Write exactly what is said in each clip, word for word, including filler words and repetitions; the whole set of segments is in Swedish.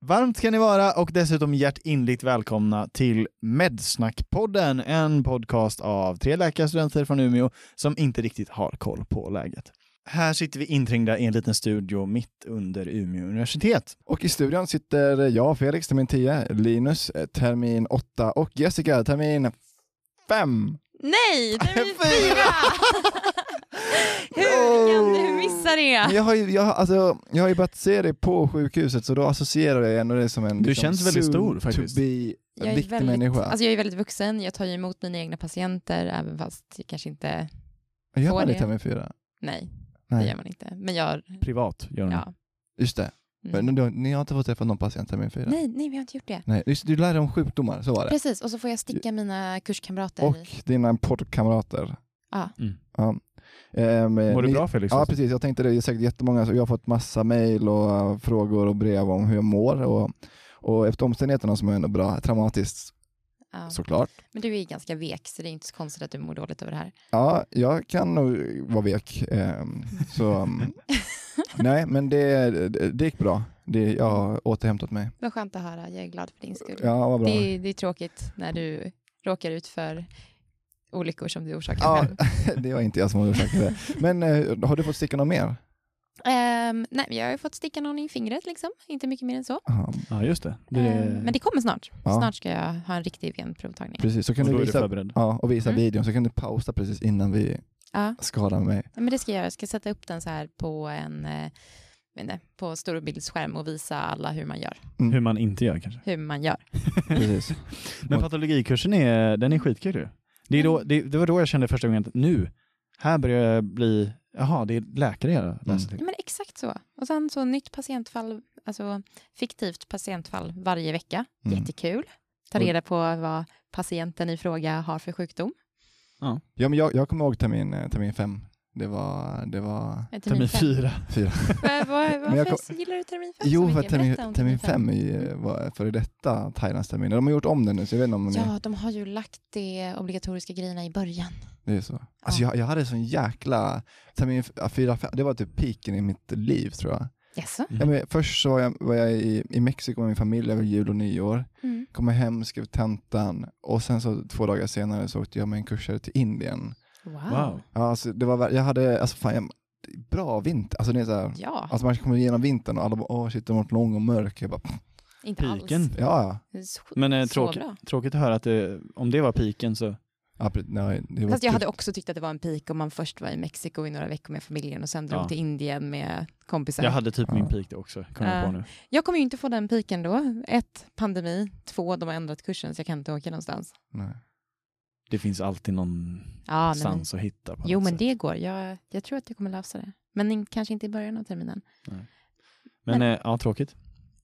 Varmt ska ni vara och dessutom hjärtinligt välkomna till Medsnack-podden, en podcast av tre läkarstudenter från Umeå som inte riktigt har koll på läget. Här sitter vi inträngda i en liten studio mitt under Umeå universitet. Och i studion sitter jag, Felix, termin tio, Linus, termin åtta och Jessica, termin fem. Nej, termin fyra! Hur kan du missa det? Jag har ju, jag, alltså, jag har ju börjat se det på sjukhuset, så då associerar jag ändå det som en... Du liksom, känns väldigt stor faktiskt. To be Jag är, viktig väldigt, människa. alltså jag är väldigt vuxen, jag tar ju emot mina egna patienter även fast jag kanske inte... Gör får man det det. termin fyra? Nej, Nej, det gör man inte. Men jag... Privat gör hon. Ja. just det. Mm. Men du, ni har inte fått träffa någon patient termin fyra? Nej, nej, vi har inte gjort det. Nej, just, du lär dig om sjukdomar, så var det. Precis, och så får jag sticka mina kurskamrater. Och dina poddkamrater. Ja. Mm. Ja. Ehm, Mår du ni- bra, Felix? Ja, precis. Jag tänkte det. Det är säkert jättemånga. Så jag har fått massa mejl och uh, frågor och brev om hur jag mår. Och, och efter omständigheterna som är ändå bra, traumatiskt Ja. såklart. Men du är ganska vek, så det är inte så konstigt att du mår dåligt över det här. Ja, jag kan nog vara vek. ehm, så, um, nej, men det, det, det gick bra. Det, jag har återhämtat mig. Vad skönt att höra, jag är glad för din skull. Ja, vad bra. Det, det är tråkigt när du råkar ut för olyckor som du orsakar Ja, själv. det var inte jag som var orsaken det. Men uh, har du fått sticka något mer? Um, nej, jag har ju fått sticka någon i fingret liksom. Inte mycket mer än så. Aha, Ja, just det. det... Ehm, men det kommer snart. Ja. Snart ska jag ha en riktig venprovtagning. precis, så kan Och du då är du visa, förberedd. ja, och visa Mm. videon, så kan du pausa precis innan vi Ja, skadar mig. men det ska jag göra. Jag ska sätta upp den så här på en eh, vet inte, på storbildsskärm och visa alla hur man gör. Mm. Hur man inte gör kanske. Hur man gör. Precis. Men patologikursen är, den är skitkul ju. Det, är då, det, det var då jag kände första gången att nu, här börjar jag bli, jaha, det är läkare jag läser Mm. till. Ja, men exakt så. Och sen så nytt patientfall, alltså fiktivt patientfall varje vecka. Mm. Jättekul. Ta reda på vad patienten i fråga har för sjukdom. Ja, men jag, jag kommer ihåg termin, eh, termin fem. Det var, det var Eh, Termin fem. fyra. fyra. Vad- vad- Men jag Varför gillar du termin fem så Jo, för mycket? att termin, Berätta om termin fem är ju, var före detta Thailands termin. De har gjort om den nu, så jag vet inte om ni, Ja, de har ju lagt de obligatoriska grejerna i början. det är så. Alltså jag, jag hade sån jäkla termin f- fyra, fem, det var typ piken i mitt liv, tror jag. Jaså? Mm. Ja, men först så var jag, var jag i, i Mexiko med min familj över jul och nyår. Mm. Kom hem, skrev tentan och sen så två dagar senare så åkte jag med en kursare till Indien. Wow. Wow. Ja, alltså det var, ver- jag hade, alltså fan, jag, bra vinter. Alltså det är så här, Ja, alltså man kommer igenom vintern och alla bara, åh shit, det har varit lång och mörk. Jag bara, inte Piken. alls. ja, ja. Det är Så, Men eh, så tråkigt, bra. tråkigt att höra att det, om det var piken så... ja pre- nej, det var Fast jag typ- hade också tyckt att det var en peak om man först var i Mexiko i några veckor med familjen och sen drog Ja. till Indien med kompisar. Jag hade typ Ja. min pik då också, kommer jag Ja. på nu. Jag kommer ju inte få den piken då. Ett, pandemi. Två, de har ändrat kursen så jag kan inte åka någonstans. nej. Det finns alltid någon Ja, nej, men, sans att hitta på jo, något men sätt. det går. Jag, jag tror att jag kommer lösa det. Men in, kanske inte i början av terminen. Men men- eh, ja, tråkigt.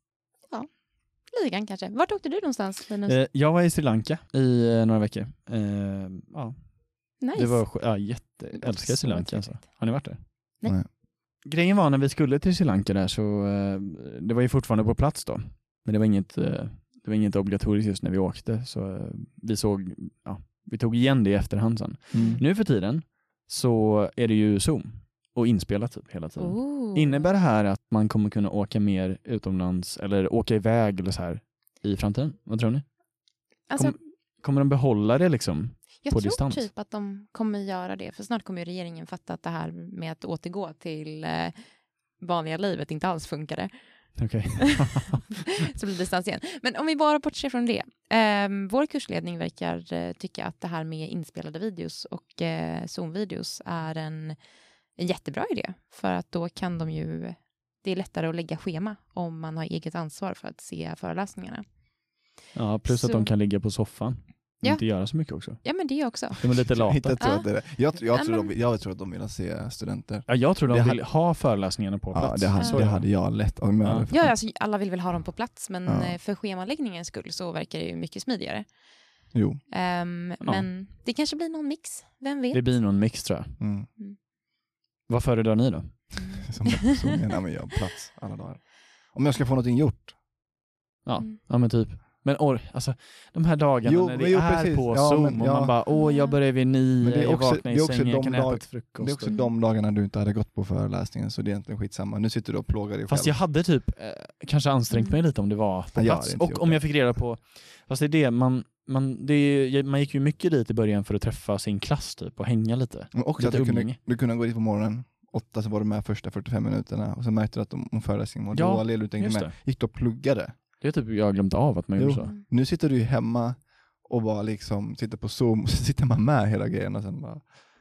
Lite grann kanske. Vart åkte du någonstans, Linus? Eh, jag var i Sri Lanka i eh, några veckor. Eh, ja, nice. det var sk- ja, jätte... låter Älskar Sri så Lanka alltså. trevligt. Har ni varit där? Nej. Nej. Grejen var när vi skulle till Sri Lanka där så eh, det var ju fortfarande på plats då. Men det var inget, eh, det var inget obligatoriskt just när vi åkte. Så eh, vi såg, ja, vi tog igen det i efterhand sen. Mm. Nu för tiden så är det ju Zoom och inspelat typ hela tiden. Oh. Innebär det här att man kommer kunna åka mer utomlands eller åka iväg eller så här i framtiden? Vad tror ni? Alltså, Kom, kommer de behålla det liksom? jag på tror distans? typ att de kommer göra det. För snart kommer ju regeringen fatta att det här med att återgå till eh, vanliga livet inte alls funkade. Okej. Så blir det distans igen. Men om vi bara bortser från det. Eh, vår kursledning verkar eh, tycka att det här med inspelade videos och eh, Zoom-videos är en, en jättebra idé. För att då kan de ju... Det är lättare att lägga schema om man har eget ansvar för att se föreläsningarna. Ja, plus att Så- de kan ligga på soffan. Och Ja. inte göra så mycket också. Ja, men det också. De är lite Jag, lata. inte tror Ja. att det är det. Jag, jag, Ja, tror men- de, jag tror att de vill se studenter. Ja, jag tror de Det vill ha föreläsningarna på Ja, plats. det hade, Så det är hade jag lätt. Om jag Ja. hade fått- Ja, alltså, alla vill väl ha dem på plats, men Ja. eh, för schemaläggningens skull så verkar det ju mycket smidigare. Jo. Ehm, Men det kanske blir någon mix, vem vet? Det blir någon mix tror jag. Mm. Vad föredrar ni då? Som, som menar med jag plats alla dagar. Om jag ska få någonting gjort. Ja, Mm. ja men typ. Men or, alltså, de här dagarna Jo, när men det jo, är precis. på Ja, Zoom men, och ja. man bara, åh jag börjar vid nio, Men det är jag också- vaknar i det är också sängen, jag de kan äta dag- ett frukost. Det är också Mm. de dagarna du inte hade gått på föreläsningen, så det är egentligen skitsamma. Nu sitter du och plågar dig Fast själv. jag hade typ eh, kanske ansträngt Mm. mig lite om det var på Ja, jag plats. hade inte Och gjort om det. jag fick reda på, fast det är det, man, man, det är, man gick ju mycket dit i början för att träffa sin klass typ och hänga lite. Men också att lite du kunde, umgänge. du kunde gå dit på morgonen, åtta så var du med första fyrtiofem minuterna och så märkte du att om, om föreläsningen var Ja, dålig eller du tänkte just med, det. gick du och pluggade. Det är typ jag har glömt av att man gjorde Jo. så. Nu sitter du ju hemma och bara liksom sitter på Zoom och så sitter man med hela grejen och sen bara,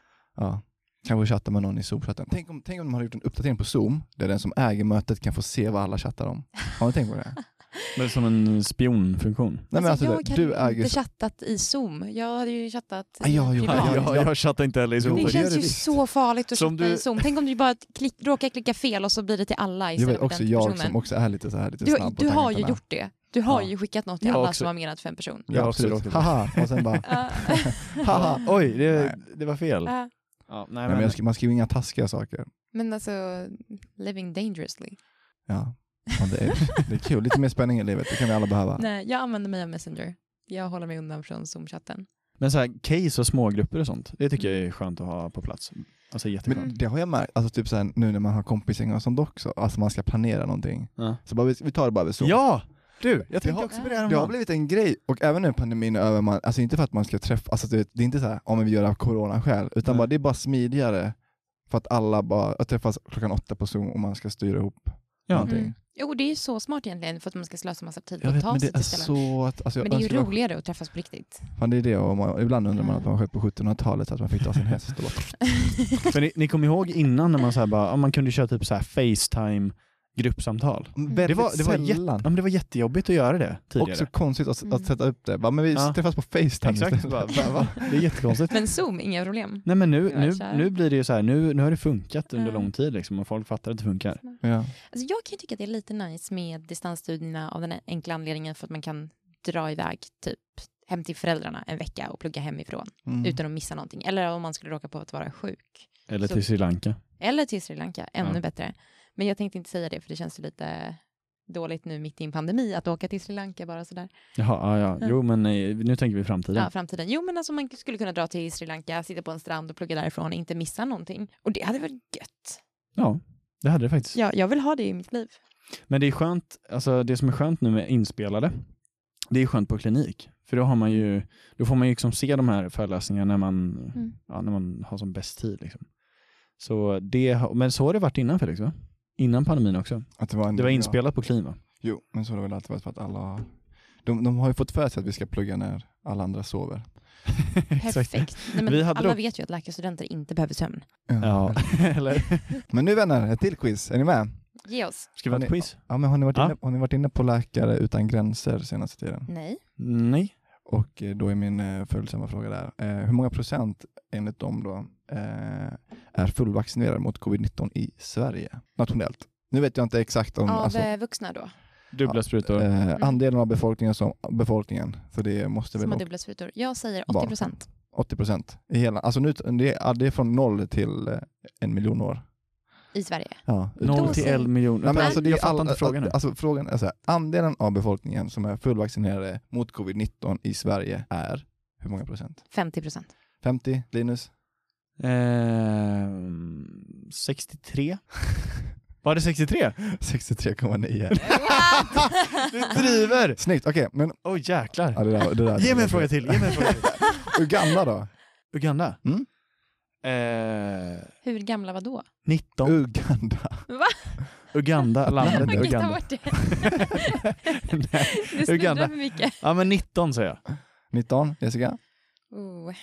ja, kanske chatta med någon i Zoom-chatten. Tänk om, tänk om de hade gjort en uppdatering på Zoom där den som äger mötet kan få se vad alla chattar om. Har ni tänkt på det? Men som en spionfunktion. Nej, men alltså, jag det, hade du ju äger... inte chattat i Zoom. Jag hade ju chattat Ah, ja, jo, privat. ja, jag, ja. jag chattar inte heller i Zoom. Jo, Det det gör känns det ju visst. så farligt att Som chatta du- i Zoom. Tänk om du bara klick, råkar klicka fel och så blir det till alla Jag istället vet för också den jag personen. som också är lite så här lite Du, snabb på du har ju tangenterna. gjort det. Du har Ja. ju skickat något till Jag alla också. som har menat för en person. Jag har Ja, också absolut. råkat. Haha, och sen bara, Uh, haha. Oj, det, Nej. det var fel. uh, Ja, nej, Nej, men, men jag sk- man skriver inga taskiga saker. men alltså, living dangerously. Ja, ja det, är, det är kul. Lite mer spänning i livet, det kan vi alla behöva. Nej, jag använder mig av Messenger. Jag håller mig undan från Zoom-chatten. men så här, case och smågrupper och sånt, det tycker jag är skönt att ha på plats. Alltså jätteskönt. Men det har jag märkt, alltså typ så här, nu när man har kompisgäng och sånt också, alltså man ska planera någonting. Ja. Så bara, vi, vi tar det bara vid så. Ja! Du, jag tänkte har- också på det Det har häromdagen. blivit en grej, och även när pandemin är över, man, alltså inte för att man ska träffa, alltså det, det är inte så här, om vi gör av corona själv, utan Nej. bara, det är bara smidigare för att alla bara träffas klockan åtta på Zoom och man ska styra ihop Ja. någonting. Mm. Jo, det är ju så smart egentligen för att man ska slösa massa tid på Jag att vet, ta men sig det är till ställen. så att, alltså, jag Men det är ju önskar man- roligare att träffas på riktigt. Fan, det är det, och man, ibland undrar man att man har skett på sjuttonhundratalet, att man fick ta sin häst och bara, För ni, ni kommer ihåg innan när man, så här bara, ja, man kunde köra typ så här FaceTime gruppsamtal. väldigt Det var, det, var jätte, sällan. ja, men det var jättejobbigt att göra det tidigare. Också konstigt att, Mm. att sätta upp det. Va, men vi Ja. träffas på FaceTime Exakt, istället. bara, va, va? Det är jättekonstigt. Men Zoom, inga problem. Nej men nu, Det var nu, så här. nu blir det ju så här, nu, nu har det funkat under Ja. lång tid liksom, och folk fattar att det funkar. Ja. Alltså jag kan ju tycka att det är lite nice med distansstudierna av den enkla anledningen för att man kan dra iväg typ hem till föräldrarna en vecka och plugga hemifrån Mm. utan att missa någonting. Eller om man skulle råka på att vara sjuk. Eller Så- till Sri Lanka. Eller till Sri Lanka, ännu Ja. bättre. Men jag tänkte inte säga det för det känns ju lite dåligt nu mitt i en pandemi att åka till Sri Lanka bara sådär. Jaha, ja, ja. Ja. Jo men eh, nu tänker vi framtiden. Ja, framtiden. Jo men alltså man skulle kunna dra till Sri Lanka, sitta på en strand och plugga därifrån, inte missa någonting. Och det hade varit gött. Ja, det hade det faktiskt. Ja, jag vill ha det i mitt liv. Men det är skönt, alltså det som är skönt nu med inspelade, det är skönt på klinik. För då har man ju, då får man ju liksom se de här föreläsningarna när man, Mm. ja, när man har som bäst tid liksom. Så det, har- men så har det varit innan Felix va? Innan pandemin också. Att det, var en, Det var inspelat på Klin va? Jo, men så har det väl alltid varit för att alla... De, de har ju fått för sig att vi ska plugga när alla andra sover. Exakt. Perfekt. Nej, men Vi hade alla dock- vet ju att läkarstudenter inte behöver sömn. Ja, eller? Men nu vänner, ett till quiz. Är ni med? Ge oss. Ska vi ha Har ett ni- quiz? Ja, men har ni varit, Ja. inne, har ni varit inne på Läkare utan gränser senaste tiden? Nej. Nej. Och eh, då är min eh, följsamma fråga där. Eh, hur många procent enligt dem då eh, är fullvaccinerade mot covid nitton i Sverige? Nationellt. Nu vet jag inte exakt om... Av alltså, eh, vuxna då? Dubbla sprutor. eh, andelen av befolkningen som befolkningen. Så det måste Som väl har också dubbla sprutor. Jag säger Barn. åttio procent. åttio procent i hela. Alltså nu, det, är, det är från noll till eh, en miljon år. I Sverige. Ja, Noll Då till säger- en miljon. Nej, men alltså det är jag fattar all, inte frågan nu. Alltså frågan är så här, andelen av befolkningen som är fullvaccinerade mot covid nitton i Sverige är hur många procent? femtio procent. femtio, Linus? Ehm, sextiotre? Var det sextiotre? sextiotre komma nio. Du driver! Snyggt, okej, men Oj oh, jäklar. ja, det där, det där, Ge mig en fråga till, ge mig en fråga till. Uganda då? Uganda? Mm. Eh, Hur gamla var då? nitton. Uganda. Uganda, landet Man kan ta Uganda. bort det. Nej, Du snuddar Uganda. för mycket. Ja men nitton säger jag. nitton, Jessica? Oh.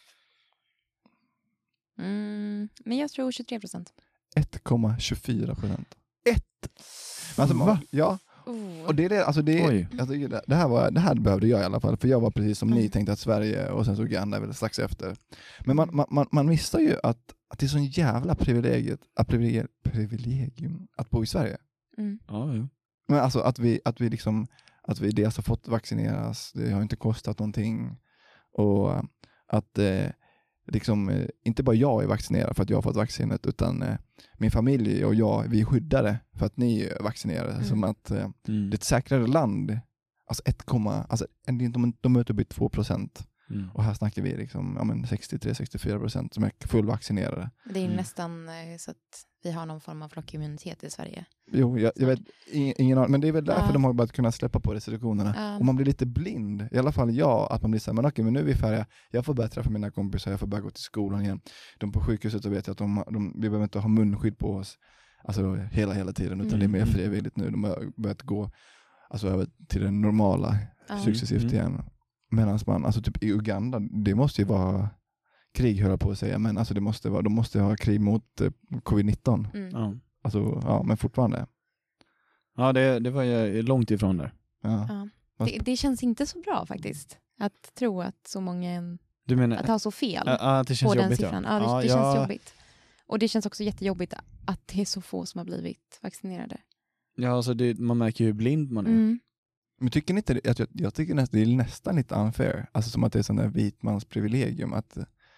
Mm, men jag tror tjugotre procent. ett komma tjugofyra procent. Ett? Alltså, Va? ja, Oh. och det är det, alltså det, Oj. alltså det, det, här var, det här behövde jag i alla fall, för jag var precis som ni Mm. tänkte att Sverige och sen så Uganda väl strax efter. Men man, man, man, man missar ju att, att det är sån jävla privilegiet, att privilegium, privilegium att bo i Sverige. Mm. Ja, ja. Men alltså att vi, att vi liksom, att vi dels har fått vaccineras, det har inte kostat någonting, och att eh, liksom, eh, inte bara jag är vaccinerad för att jag har fått vaccinet, utan eh, min familj och jag, vi är skyddade för att ni är vaccinerade. Mm. Som att eh, Mm. det är ett säkrare land alltså ett, alltså de, de är typ två procent. Mm. Och här snackar vi liksom, ja, men sextiotre till sextiofyra procent som är fullvaccinerade. Det är Mm. nästan så att vi har någon form av flockimmunitet i Sverige. Jo, jag, jag vet ingen, ingen aning, men det är väl därför Ja. de har börjat kunna släppa på restriktionerna. Ja. Och man blir lite blind, i alla fall jag, att man blir så här, men okej, men nu är vi färdiga. Jag får börja träffa mina kompisar, jag får börja gå till skolan igen. De på sjukhuset så vet jag att de, de, vi behöver inte ha munskydd på oss alltså hela, hela tiden, utan Mm. det är mer frivilligt nu. De har börjat gå alltså, över till det normala Ja. successivt Mm. igen. Medan man, alltså typ i Uganda, det måste ju vara krig, höll jag på att säga, men alltså det måste vara, de måste ha krig mot eh, covid nitton. Mm. Ja, Alltså, ja, men fortfarande. ja det, det var ju långt ifrån där. Ja. Ja. Vad- Det, det känns inte så bra faktiskt. Att tro att så många, Du menar att ha så fel ja, ja, att det på känns den jobbigt? siffran. Ja, Ja, det, ja, det ja, känns jobbigt. Och det känns också jättejobbigt att det är så få som har blivit vaccinerade. Ja, alltså det, man märker ju hur blind man är. Mm. Men tycker ni inte, jag, jag, jag tycker nästan, det är nästan lite unfair. Alltså som att det är sån där vitmans privilegium att,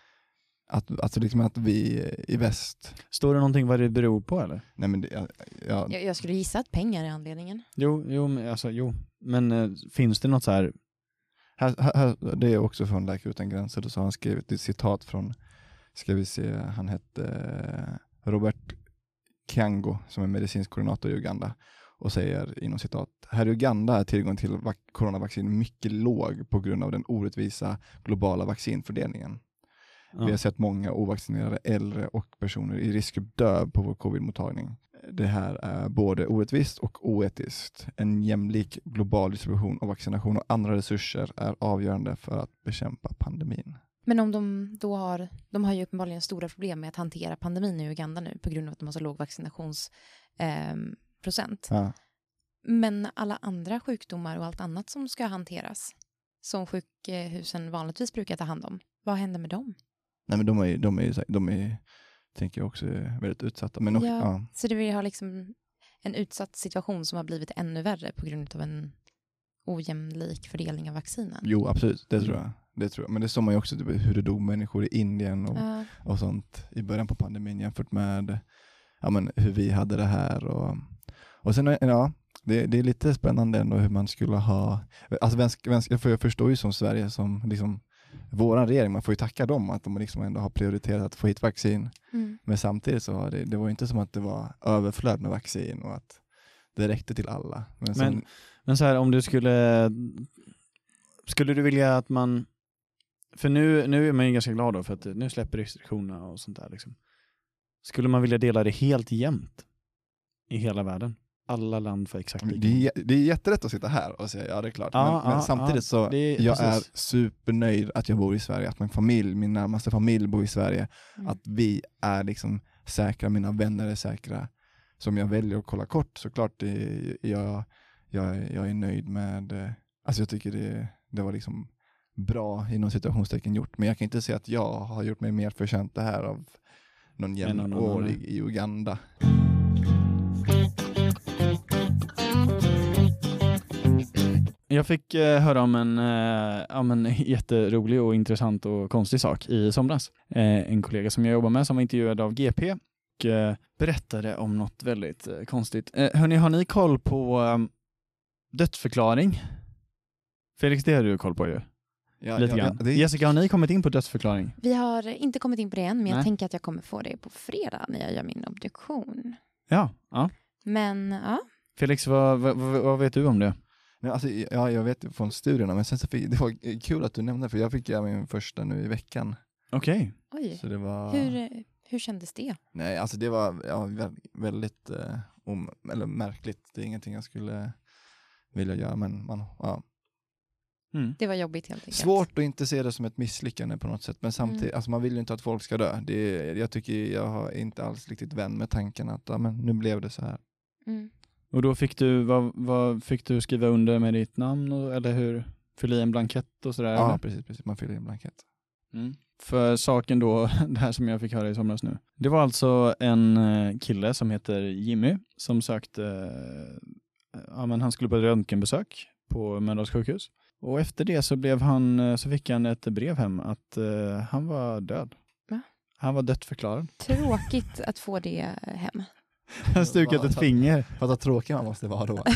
att, alltså liksom att vi i väst, Står det någonting vad det beror på eller? nej men det, jag, jag, Jag, jag skulle gissa att pengar är anledningen. Jo, jo, men, alltså, jo. men eh, finns det något så här? här, här, det är också från Läkare utan gränser, då så har han skrivit ett citat från, ska vi se, han hette Robert Kiango som är medicinsk koordinator i Uganda och säger inom citat: här i Uganda är tillgången till vac- coronavaccin mycket låg på grund av den orättvisa globala vaccinfördelningen. Ja. Vi har sett många ovaccinerade äldre och personer i riskgrupp dö på vår covid-mottagning. Det här är både orättvist och oetiskt. En jämlik global distribution av vaccination och andra resurser är avgörande för att bekämpa pandemin. Men om de då har, de har ju uppenbarligen stora problem med att hantera pandemin i Uganda nu på grund av att de har så låg vaccinationsprocent. Eh, procent. Ja. Men alla andra sjukdomar och allt annat som ska hanteras, som sjukhusen vanligtvis brukar ta hand om, vad händer med dem? Nej, men de är ju, de är ju, de är ju, tänker jag också, väldigt utsatta. Men också, Ja. ja. Så det vill ha liksom en utsatt situation som har blivit ännu värre på grund av en ojämlik fördelning av vaccinen. Jo, absolut. Det tror jag. Det tror jag. Men det såg man ju också typ, hur det dog människor i Indien och, Ja. och sånt i början på pandemin jämfört med ja, men, hur vi hade det här. Och, och sen, ja, det, det är lite spännande ändå hur man skulle ha... Alltså, vänsk, vänsk, för jag förstår ju som Sverige som liksom våran regering, man får ju tacka dem att de liksom ändå har prioriterat att få hit vaccin. Mm. Men samtidigt så var det, det var inte som att det var överflöd med vaccin och att det räckte till alla. Men, som, Men, men så här, om du skulle... Skulle du vilja att man... För nu, nu är man ju ganska glad då för att nu släpper restriktionerna och sånt där. Liksom. Skulle man vilja dela det helt jämnt i hela världen? Alla land får exakt lika. det, är, det är jätterätt att sitta här och säga ja, det är klart. Ja, men, men ja, samtidigt ja, så det är- jag precis. är supernöjd att jag bor i Sverige, att min familj, min närmaste familj bor i Sverige. Mm. Att vi är liksom säkra, mina vänner är säkra. Som jag väljer att kolla kort, såklart det, jag, jag, jag är nöjd med, eh, alltså jag tycker det, det var liksom bra inom situationstecken gjort. Men jag kan inte säga att jag har gjort mig mer förtjänt det här av någon någon annan, jämnårig nej. i Uganda. Jag fick eh, höra om en, eh, ja, men, jätterolig och intressant och konstig sak i somras. Eh, en kollega som jag jobbar med som var intervjuad av G P och eh, berättade om något väldigt eh, konstigt. Eh, hörni, har ni koll på eh, dödsförklaring? Felix, det har du koll på ju. Ja, Lite ja, grann. ja, det är- Jessica, har ni kommit in på dödsförklaring? Vi har inte kommit in på det än, men Nej. jag tänker att jag kommer få det på fredag när jag gör min obduktion. Ja. ja. Men ja, Felix, vad, vad, vad vad vet du om det? Nej, alltså, ja, jag vet från studierna, men sen så fick, det var kul att du nämnde, för jag fick göra min första nu i veckan. Okej. oj. Så det var... Hur, hur kändes det? Nej, alltså det var ja, vä- väldigt eh, om, eller märkligt. Det är ingenting jag skulle vilja göra, men man, ja. Mm. Det var jobbigt helt enkelt. Svårt att inte se det som ett misslyckande på något sätt, men samtidigt, Mm. alltså man vill ju inte att folk ska dö. Det är, jag tycker jag har inte alls riktigt vän med tanken att ja, men nu blev det så här. Mm. Och då fick du, vad, vad fick du skriva under med ditt namn och, eller hur? Fylla i en blankett och sådär? Ja, eller? precis, precis. Man fyller i en blankett. Mm. För saken då, det här som jag fick höra i somras nu. Det var alltså en eh, kille som heter Jimmy som sökte, eh, ja men han skulle på ett röntgenbesök på Mölndals sjukhus. Och efter det så blev han, eh, så fick han ett brev hem att eh, han var död. Va? Han var dödsförklarad. Tråkigt att få det hem. Han stukat ett finger. Vad tråkig man måste vara då.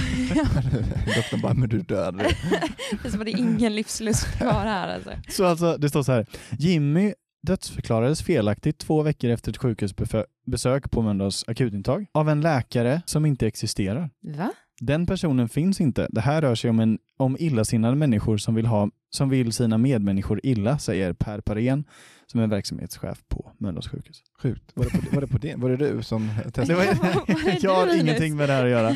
Doktorn bara, men du dör. Det är som att det är ingen livslust kvar här. Alltså. Så alltså, det står så här. Jimmy dödsförklarades felaktigt två veckor efter ett sjukhusbesök på Mölndals akutintag av en läkare som inte existerar. Va? Den personen finns inte. Det här rör sig om, en, om illasinnade människor som vill, ha, som vill sina medmänniskor illa, säger Per Parén som är verksamhetschef på Mölndals sjukhus. Sjukt. Var det på, var det, på det? Var det du som testade? Det var, var det jag har du, Linus? ingenting med det här att göra.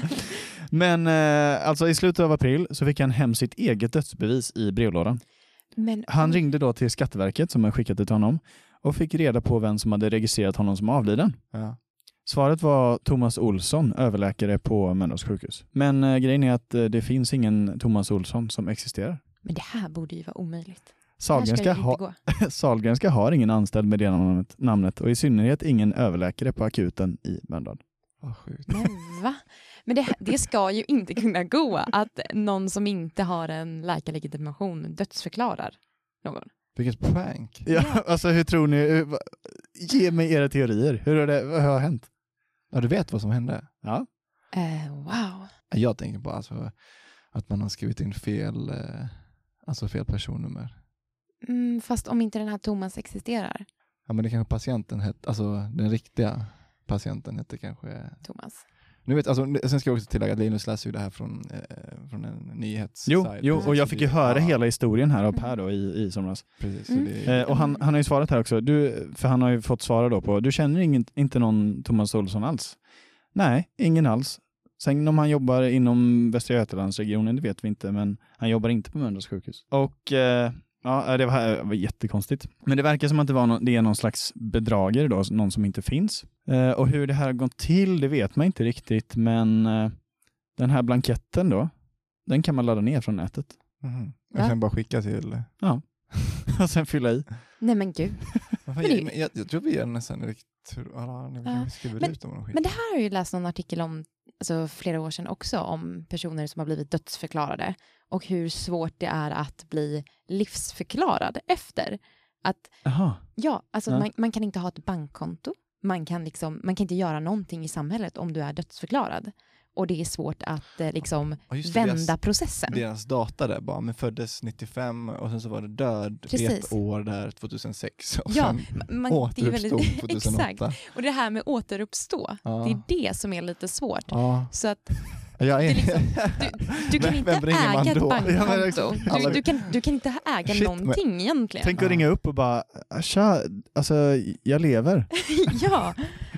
Men eh, alltså i slutet av april så fick han hem sitt eget dödsbevis i brevlådan. Men, Han ringde då till Skatteverket som har skickat det till honom och fick reda på vem som hade registrerat honom som avliden. Ja. Svaret var Thomas Olsson, överläkare på Mölndals sjukhus. Men eh, grejen är att eh, det finns ingen Thomas Olsson som existerar. men det här borde ju vara omöjligt. Sahlgrenska, Det här ska ju inte ha, gå. Sahlgrenska har ingen anställd med det namnet, namnet och i synnerhet ingen överläkare på akuten i Mölndal. Vad sjukt. Men va? Men det, det ska ju inte kunna gå att någon som inte har en läkarlegitimation dödsförklarar någon. Vilket prank. Ja, alltså hur tror ni? hur- va- Ge mig era teorier. Hur har det vad har hänt? Ja, du vet vad som hände? Ja. Eh, wow. Jag tänker på alltså, att man har skrivit in fel, eh, alltså fel personnummer. Mm, fast om inte den här Thomas existerar, Ja, men det kanske patienten hette, alltså den riktiga patienten hette kanske... Thomas. Nu vet, alltså, sen ska jag också tillägga att Linus läser ju det här från, eh, från en nyhetssajt. Jo, jo, och jag fick ju höra ja, hela historien här av Per då i, i somras. Precis, Mm. så det, Eh, och han, han har ju svarat här också, du, för han har ju fått svara då på, du känner ingen, inte någon Thomas Olsson alls? Nej, ingen alls. Sen om han jobbar inom Västra Götalandsregionen, det vet vi inte, men han jobbar inte på Mölndals sjukhus. Och eh, ja, det var, det var jättekonstigt. Men det verkar som att det, var no, det är någon slags bedragare då, någon som inte finns. Eh, och hur det här har gått till, det vet man inte riktigt, men eh, den här blanketten då, den kan man ladda ner från nätet. mhm. Och Va? sen bara skicka till... Ja, och sen fylla i. Nej men gud. Varför, Men det- men jag, jag tror vi gör nästan riktigt... Ja, vi Ja. skriver Men- ut dem och Men det här har jag ju läst någon artikel om, alltså flera år sedan också, om personer som har blivit dödsförklarade och hur svårt det är att bli livsförklarad efter. Att, Jaha. ja, alltså Ja. Man, man kan inte ha ett bankkonto. Man kan, liksom, man kan inte göra någonting i samhället om du är dödsförklarad. Och det är svårt att eh, liksom Ja, just det, vända deras- processen. Deras data där bara, men föddes nittiofem och sen så var det död Precis. ett år där tjugohundrasex och Ja, sen man, det är ju väldigt, återuppstod tjugohundraåtta. exakt. Och det här med återuppstå, Ja. det är det som är lite svårt. Ja. Så att Jag är... Det är liksom- du kan Vem- inte vem ringer man äga ett då? bankkonto. Ja, men exakt. du, Alla- du, kan, du kan inte äga Shit, någonting egentligen. Tänk att Ja. ringa upp och bara, tja, alltså jag lever. ja.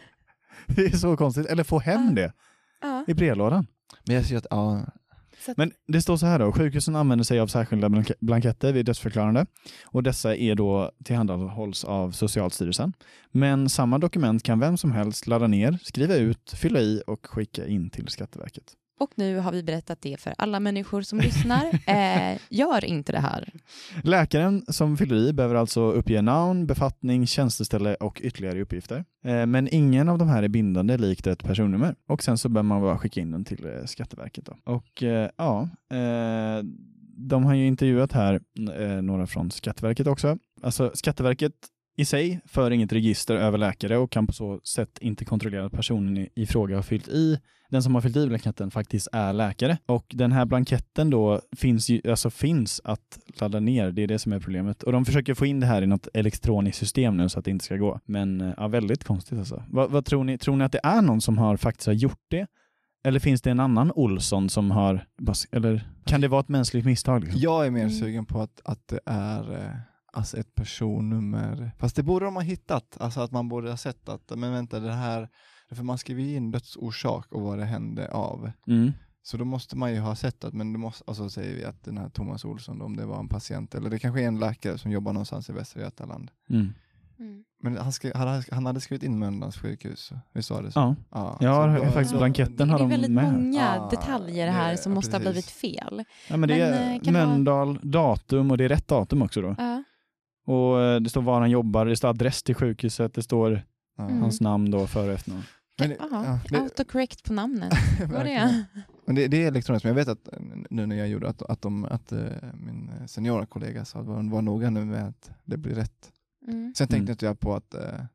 Det är så konstigt. Eller få hem det ja. i brevlådan. Men jag ser att, ja, Så att, Men det står så här då, sjukhusen använder sig av särskilda blank- blanketter vid dödsförklarande och dessa är då tillhandahålls av Socialstyrelsen. Men samma dokument kan vem som helst ladda ner, skriva ut, fylla i och skicka in till Skatteverket. och nu har vi berättat det för alla människor som lyssnar. Eh, gör inte det här. Läkaren som fyller i behöver alltså uppge namn, befattning, tjänsteställe och ytterligare uppgifter. Eh, men ingen av de här är bindande likt ett personnummer. Och sen så behöver man bara skicka in den till eh, Skatteverket då. Och eh, ja, eh, de har ju intervjuat här eh, några från Skatteverket också. Alltså Skatteverket i sig för inget register över läkare och kan på så sätt inte kontrollera att personen i, i fråga har fyllt i, den som har fyllt i blanketten faktiskt är läkare. Och den här blanketten då finns ju, alltså finns att ladda ner, det är det som är problemet. Och de försöker få in det här i något elektroniskt system nu så att det inte ska gå. Men eh, ja, väldigt konstigt alltså. Vad, vad tror ni? Tror ni att det är någon som har faktiskt har gjort det? Eller finns det en annan Olsson som har, eller kan det vara ett mänskligt misstag? Liksom? jag är mer Mm. sugen på att, att det är eh, alltså ett personnummer. Fast det borde de ha hittat. Alltså att man borde ha sett att, men vänta, det här, för man skriver in dödsorsak och vad det hände av. Mm. Så då måste man ju ha sett att, men det måste, alltså säger vi att den här Thomas Olsson, om det var en patient, eller det kanske är en läkare som jobbar någonstans i Västra Götaland. Mm. Mm. Men han, skri, han, han hade skrivit in Mölndals sjukhus, visst var det så? Ja. Ja, Jag har så då- faktiskt då- blanketten. Det har är de väldigt med. många Ah, detaljer det- här som ja, måste ha precis. blivit fel. Ja, men det Men, är eh, kan det vara- Mölndal, datum och det är rätt datum också då. Ja. Och eh, det står var han jobbar, det står adress till sjukhuset, det står Ja. Mm. hans namn då före och efternamn. Men det- Jaha, ja, det- autocorrect på namnet. Var verkligen. det? Men det, det är elektroniskt, men jag vet att nu när jag gjorde att, att, de, att uh, min seniora kollega sa att var, var noga nu med att det blir rätt. Mm. Sen tänkte Mm. inte jag på att, uh,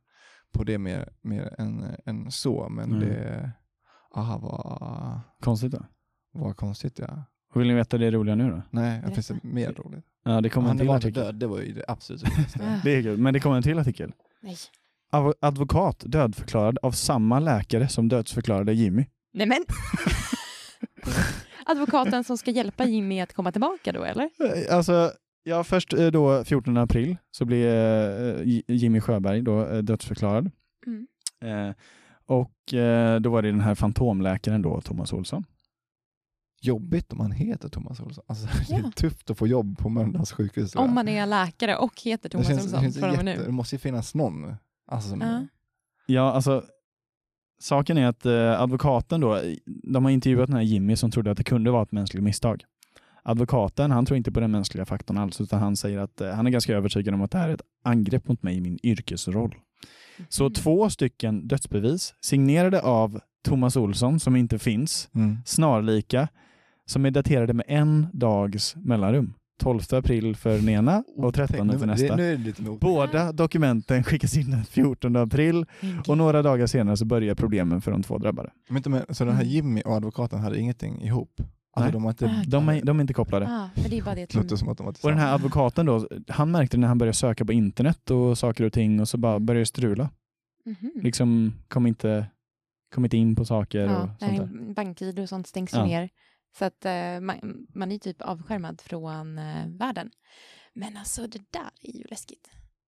på det mer, mer än, än så. Men Mm. det aha, var, Konstigt då. var konstigt, ja. Och vill ni veta det roliga nu då? Nej, det finns det mer roligt. Ja, det kommer en Han till var artikel. död, det var ju det absolut viktigaste. Det är kul, men det kommer en till artikel. Nej. Av- advokat dödförklarad av samma läkare som dödsförklarade Jimmy. Nej men. Advokaten som ska hjälpa Jimmy att komma tillbaka då, eller? Alltså, ja, först eh, då fjortonde april så blir eh, J- Jimmy Sjöberg då eh, dödsförklarad. Mm. Eh, och eh, då var det den här fantomläkaren då, Thomas Olsson. Jobbigt om man heter Thomas Olsson. Alltså, det är Ja. tufft att få jobb på Mölndals sjukhus. tror jag. Om man är läkare och heter Thomas det känns, Olsson det, känns från och med jätte, nu. det måste ju finnas någon. Alltså, som, Ja. Ja, alltså saken är att eh, advokaten då, de har intervjuat den här Jimmy som trodde att det kunde vara ett mänskligt misstag. Advokaten, han tror inte på den mänskliga faktorn alls, utan han säger att eh, han är ganska övertygad om att det här är ett angrepp mot mig i min yrkesroll. Så Mm. två stycken dödsbevis signerade av Thomas Olsson som inte finns, Mm. snarlika, som är daterade med en dags mellanrum. tolfte april för den ena och trettonde för Nu- nästa. Det, nu är det lite nog. Båda dokumenten skickas in den fjortonde april och några dagar senare så börjar problemen för de två drabbade. Men inte med, så den här Jimmy och advokaten hade ingenting ihop? Alltså Nej. de har inte... Ah, De är, de är inte kopplade. Ah, men det är bara det Det låter som att de var Och den tillsammans. här advokaten då, han märkte när han började söka på internet och saker och ting och så bara började det strula. Mhm. Liksom kom inte, kom inte in på saker och Ja, sånt där. nej, bank-id och sånt stängs ju Ja. ner. Så att eh, man, man är typ avskärmad från eh, världen. Men alltså det där är ju läskigt.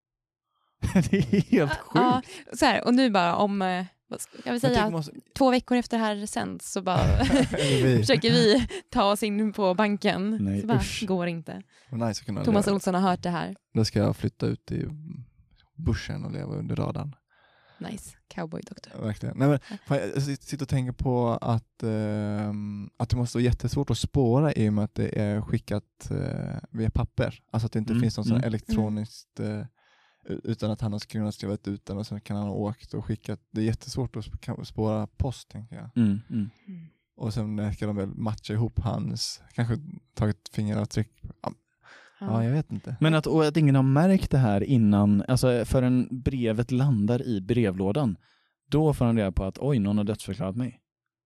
Det är helt sjukt. Ja, så här, och nu bara om, eh, vad ska- jag vill Men säga tänk att om man- två veckor efter det här sänds så bara Eller vi. försöker vi ta oss in på banken. Nej, så bara, usch. går inte. Vad nice att kunna Thomas leva. Olsson har hört det här. Då ska jag flytta ut i bushen och leva under radarn. Nice, cowboy-doktor. Verkligen. Nej, men, fan, jag sitter och tänker på att, ehm, att det måste vara jättesvårt att spåra i och med att det är skickat eh, via papper. Alltså att det inte Mm, finns något sånt mm. elektroniskt eh, utan att han har kunnat skriva ut den och sen kan han ha åkt och skickat. Det är jättesvårt att sp- spåra post, tänker jag. Mm, mm. Mm. Och sen ska de väl matcha ihop hans, kanske tagit fingeravtryck. Ja, ja, jag vet inte. Men att, och att ingen har märkt det här innan, alltså förrän brevet landar i brevlådan, då får han reda på att oj, någon har dödsförklarat mig.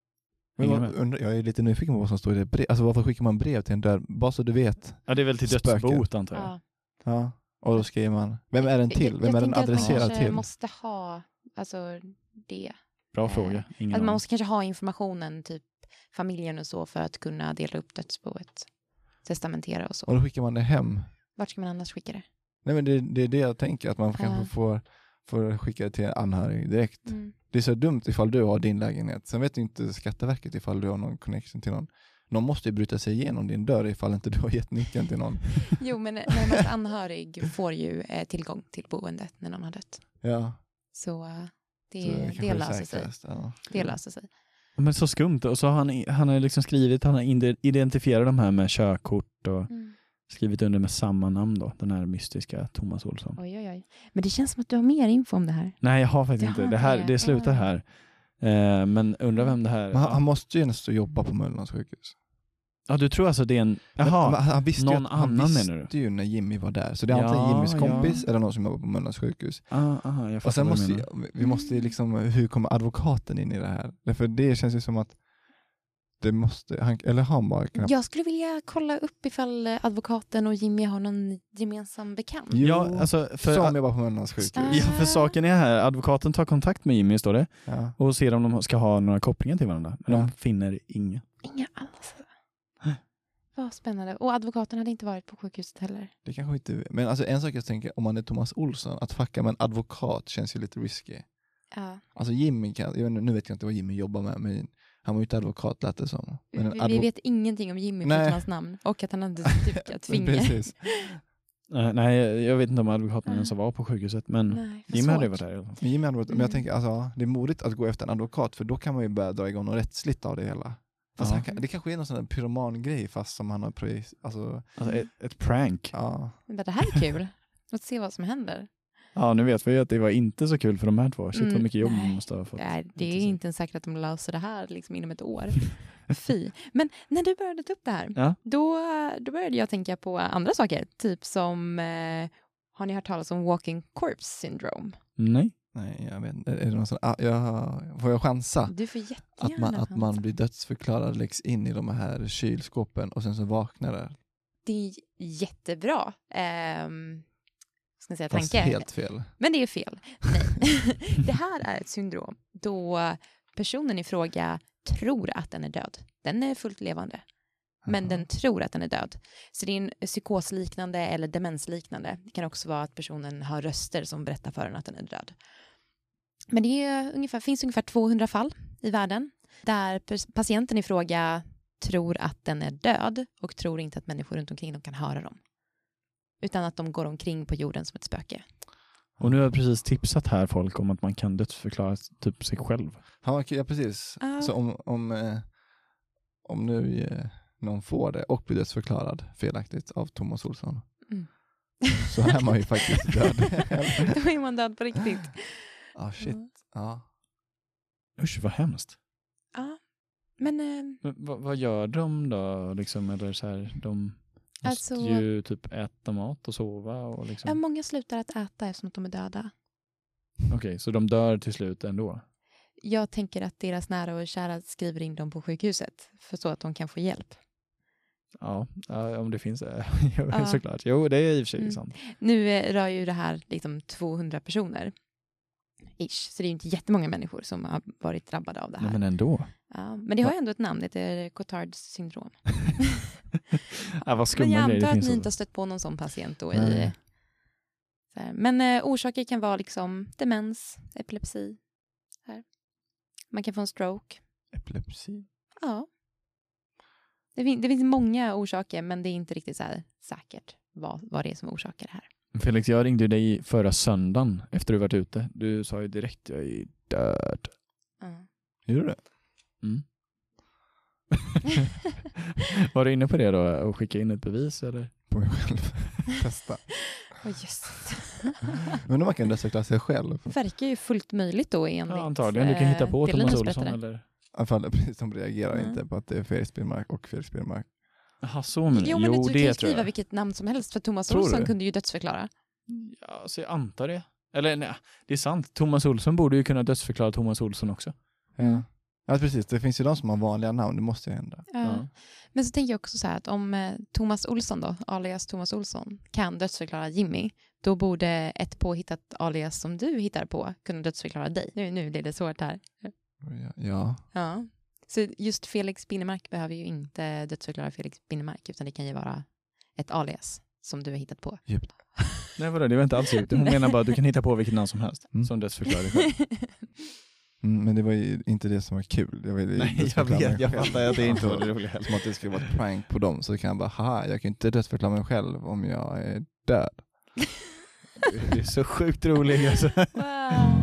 Men Ingen vad, vet. undrar, jag är lite nyfiken på vad som står i det brev. Alltså varför skickar man brev till en död? Bara så du vet. Ja, det är väl till Spöke. dödsbot antar jag. Ja. Ja. Och då skriver man, vem är den till? Jag- Vem jag är den tänker att adresserad man kanske till? måste ha alltså, det. Bra Eh, fråga. Ingen Att man aning. måste kanske ha informationen, typ familjen och så, för att kunna dela upp dödsboet. Testamentera och så. Och då skickar man det hem. Vart ska man annars skicka det? Nej, men det, det är det jag tänker, att man Ja. kanske får, får skicka det till en anhörig direkt. Mm. Det är så dumt ifall du har din lägenhet. Sen vet ju inte Skatteverket ifall du har någon connection till någon. Någon måste ju bryta sig igenom din dörr ifall inte du har gett nyckeln till någon. Jo, men närmast anhörig får ju eh, tillgång till boendet när någon har dött. Ja, Så eh, det, så det, kanske är löser sig. säkrast, ja. Det löser sig. Men så skumt. Och så har han, han har liksom skrivit, han har inde- identifierat de här med körkort och Mm. skrivit skrivit under med samma namn då, den här mystiska Thomas Olsson. Oj, oj, oj. Men det känns som att du har mer info om det här. Nej, jag har faktiskt Jag inte. har Det, här, det. det slutar Ja. här. Eh, men undrar vem det här Men han, han måste ju nästan jobba på Mölndals sjukhus. Ja, du tror alltså det är en... Men- Jaha. men han visste någon ju, att, han annan visste menar du? ju när Jimmy var där. Så det är Ja, antingen Jimmys kompis ja. eller någon som jobbar på Mölndals sjukhus. Ah, aha, jag Och fattar sen vad du måste menar. ju- vi måste ju liksom, hur kommer advokaten in i det här? Därför det känns ju som att det måste, han, eller han bara knappt. Jag skulle vilja kolla upp ifall eh, advokaten och Jimmy har någon gemensam bekant. Jo, Ja, alltså för, som jobbar på Mölndals sjukhus. Ah. ja, för saken är här, advokaten tar kontakt med Jimmy, står det, Ja. och ser om de ska ha några kopplingar till varandra. Men Ja. de finner inga. Inga alls. Vad spännande. Och advokaten hade inte varit på sjukhuset heller. Det kanske inte, men alltså en sak jag tänker, om man är Thomas Olsson, att fucka med en advokat känns ju lite risky. Ja. Alltså Jimmy kan, jag vet, inte- nu vet jag inte vad Jimmy jobbar med, men han var ju inte advokat, lät det som. Men en Vi, advo- vi vet ingenting om Jimmy Nej. förutom hans namn. Och att han hade stukat finger. Precis. Eh, nej, jag vet inte om advokaten Ah. ens var på sjukhuset, men Nej, vad Jimmy hade ju svårt. varit där i alla fall. Men Jimmy hade varit, men jag Mm. tänker, alltså, ja, det är modigt att gå efter en advokat, för då kan man ju börja dra igång något rättsligt av det hela. Fast Ja. han kan, det kanske är någon sån där pyroman-grej fast som han har projek- alltså, Alltså ett, ett prank. ja. Men det här är kul. Låt se vad som händer. Ja, nu vet vi ju att det var inte så kul för de här två. Shit vad Mm, mycket jobb nej. de måste ha fått. Nej, det är Inte så- inte ens säkert att de löser det här liksom inom ett år. Fy. Men när du började ta upp det här, Ja. då, då började jag tänka på andra saker. Typ som, eh, har ni hört talas om walking corpse syndrome? Nej. Nej, jag vet inte. Är det någon sån, ah, jag, får jag chansa? Du får jättegärna Att man, att man chansa. blir dödsförklarad, läggs in i de här kylskåpen och sen så vaknar det. Det är jättebra. Ehm, ska jag säga Fast tanke? helt fel. Men det är fel. Nej. Det här är ett syndrom då personen i fråga tror att den är död. Den är fullt levande. Men Aha. den tror att den är död. Så det är en psykosliknande eller demensliknande. Det kan också vara att personen har röster som berättar för den att den är död. Men det är ungefär, finns ungefär tvåhundra fall i världen där patienten i fråga tror att den är död och tror inte att människor runt omkring dem kan höra dem. Utan att de går omkring på jorden som ett spöke. Och nu har jag precis tipsat här folk om att man kan dödsförklara typ sig själv. Ja, ja precis. Ah. Så om, om, eh, om nu eh, någon får det och blir dödsförklarad felaktigt av Thomas Olsson Mm. så är man ju faktiskt död. Då är man död på riktigt. Ah, shit. Mm. Ja. Usch, vad hemskt. Ja, men... Eh, Men, vad, vad gör de då? Liksom, eller så här, de måste Alltså- ju typ äta mat och sova. Och liksom. ja, många slutar att äta eftersom att de är döda. Okej, så de dör till slut ändå? Jag tänker att deras nära och kära skriver in dem på sjukhuset för så att de kan få hjälp. Ja, ja, om det finns. Jo, Ja. såklart. Jo, det är i och för sig Mm. sant. Nu eh, rör ju det här liksom tvåhundra personer. Ish. Så det är ju inte jättemånga människor som har varit drabbade av det här. Nej, men ändå. Ja, men det har ju ändå ett namn, det heter Cotards syndrom. Ja, vad skumma Men jag grejer det antar att finns ni också. inte har stött på någon sån patient då. Nej. I, så här. Men eh, orsaker kan vara liksom demens, epilepsi. Så här. Man kan få en stroke. Epilepsi. Ja. Det, fin- det finns många orsaker, men det är inte riktigt så här säkert vad, vad det är som orsakar det här. Felix, jag ringde dig förra söndagen efter du varit ute. Du sa ju direkt, jag är död. Ja. Gjorde du det? Mm. Var du inne på det då och skicka in ett bevis eller? På mig själv. Testa. Åh, just. Men om man kan dödsförklara sig själv. Det verkar ju fullt möjligt då enligt... Ja, antagligen. Du kan hitta på eh, det Thomas Linus Olsson berättade. eller? I alla fall precis, de reagerar Mm. inte på att det är Felix Spillmark och Felix Spillmark. Jaha, så men Jo, men jo, du kan ju det tror skriva jag. vilket namn som helst för Thomas Tror Olsson du? kunde ju dödsförklara. Ja, så jag antar det. Eller nej, det är sant. Thomas Olsson borde ju kunna dödsförklara Thomas Olsson också. Ja. Ja, precis. Det finns ju de som har vanliga namn. Det måste ju hända. Ja. Ja. Men så tänker jag också så här att om eh, Thomas Olsson då, alias Thomas Olsson, kan dödsförklara Jimmy, då borde ett påhittat alias som du hittar på kunna dödsförklara dig. Nu, nu blir det svårt här. Ja. Ja. Ja. Så just Felix Binnemark behöver ju inte dödsförklara Felix Binnemark, utan det kan ju vara ett alias som du har hittat på. Djupt. Nej, vadå? Det var inte alls djupt. Hon menar bara att du kan hitta på vilket namn som helst Mm. som dödsförklarar dig själv. Mm, men det var ju inte det som var kul. Det var ju Nej, jag dödsförklara mig vet. Jag själv. fattar att det inte var det roliga heller. Som att det skulle vara ett prank på dem. Så kan jag bara, haha, jag kan inte dödsförklara mig själv om jag är död. Det är så sjukt roligt. Alltså. Wow.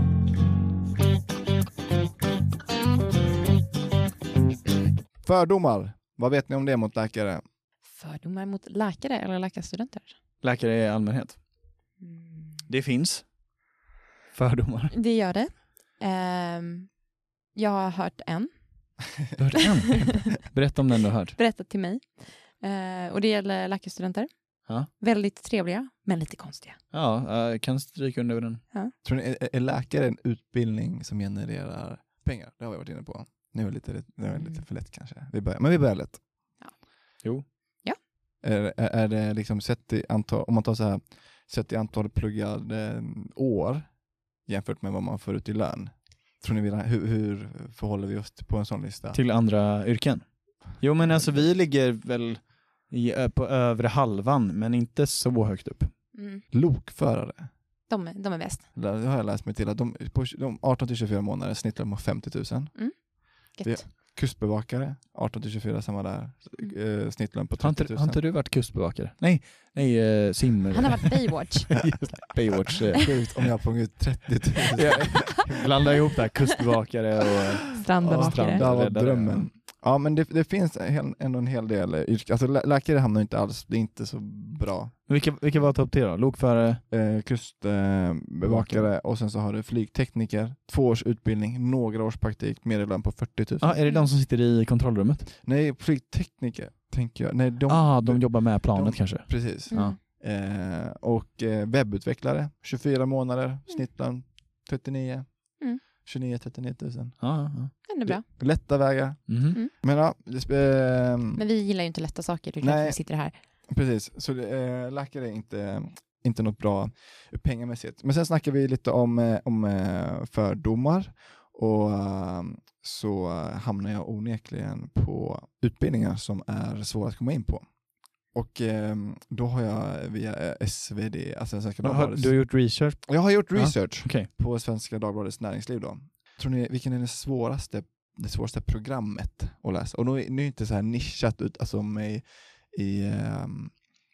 Fördomar. Vad vet ni om det mot läkare? Fördomar mot läkare eller läkarstudenter? Läkare i allmänhet. Mm. Det finns fördomar. Det gör det. Ehm, jag har hört en Du har hört en? Berätta om den du har hört. berättat till mig. Eh, och det gäller läkarstudenter. Ja. Väldigt trevliga, men lite konstiga. Ja, jag kan stryka under den. Tror ni, är, är läkare en utbildning som genererar pengar? Det har vi varit inne på. Nu är det lite, nu är det lite för lätt kanske. Vi börjar, men vi börjar lätt. Ja. Jo. Ja. Är, är, är det liksom sett i antal, om man tar så här, sett i antal pluggade år jämfört med vad man får ut i lön? Tror ni vi, hur, hur förhåller vi oss på en sån lista? Till andra yrken. Jo, men alltså vi ligger väl i, på övre halvan, men inte så högt upp. Mm. Lokförare. De, de är bäst. Det har jag läst mig till att de, på de arton till tjugofyra månader snittar de på femtio tusen. Gött. Det- Kustbevakare, arton till tjugofyra, samma där. Mm. Eh, snittlön på Har inte, trettio tusen. har inte du varit kustbevakare? Nej, nej uh, sim... Han har varit Baywatch. Baywatch. eh. Sjukt om jag får ut trettio tusen. Jag blandar ihop där, kustbevakare och... Strandbevakare. strand. Det var Räddare, drömmen. Ja, men det, det finns en, ändå en hel del yrken. Alltså lä- läkare hamnar inte alls, det är inte så bra. Vilka, vilka var topp tre då? Lokförare? Eh, kustbevakare eh, och sen så har du flygtekniker, två års utbildning, några års praktik, medellön på fyrtio tusen. Ja, ah, är det de som sitter i kontrollrummet? Nej, flygtekniker tänker jag. Nej, de, ah, de jobbar med planet de- kanske. Precis. Mm. Ja. Eh, och eh, webbutvecklare, tjugofyra månader, snittlön trettionio, Mm. tjugonio trettionio tusen. Ja, ja. Det är bra. Lätta vägar. Mhm. Mm. Men ja, det spe- ehm, Men vi gillar ju inte lätta saker. Det är Nej. därför vi sitter här. precis. Så äh, läkare är inte, inte något bra pengamässigt. Men sen snackar vi lite om, eh, om eh, fördomar. Och uh, så hamnar jag onekligen på utbildningar som är svåra att komma in på. Och eh, då har jag via S V D, alltså Svenska Har, Dagbladets... du har gjort research? Jag har gjort Ja, research okej. på Svenska Dagbladets näringsliv då. Tror ni, vilken är det svåraste, det svåraste programmet att läsa? Och nu är det inte så här nischat ut, alltså med i um,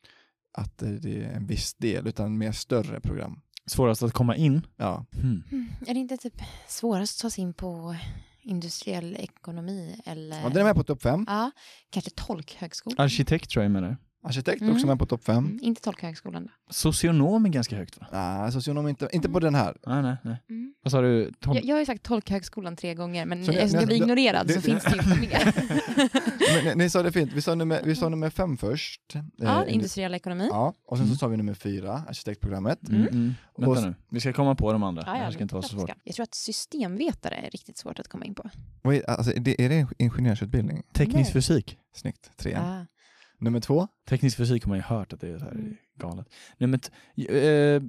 att det är en viss del, utan mer större program. Svårast att komma in? Ja. Hmm. Mm. Är det inte typ svårast att ta sig in på industriell ekonomi? Eller... ja, den är med på topp fem. Ja, kanske tolkhögskolan. Arkitekt tror jag med det. Arkitekt Mm. också med på topp fem. Mm, inte tolkhögskolan då. Socionom är ganska högt va? Nej, socionom inte, inte på den här. Nej, nej, nej. Mm. Vad sa du? Tol- Jag, jag har ju sagt tolkhögskolan tre gånger, men Så ni- eftersom jag blir ni- ignorerad det- så det- finns det ju inte mer. Men, ni, ni sa det fint. Vi sa nummer, vi sa nummer fem först. Ja, Eh, industriell ekonomi. Ja, och sen Mm. så sa vi nummer fyra, arkitektprogrammet. Mm. Mm. Vänta Och- nu, vi ska komma på de andra. Ja, det ja, här ska inte vara så klart svårt. ska. Jag tror att systemvetare är riktigt svårt att komma in på. Vad är, alltså, är, det, är det en ingenjörsutbildning? Teknisk Nej. fysik. Snyggt, tre. Ah. Nummer två, Teknisk fysik har man ju hört att det är så här Mm. galet. Nummer t- eh,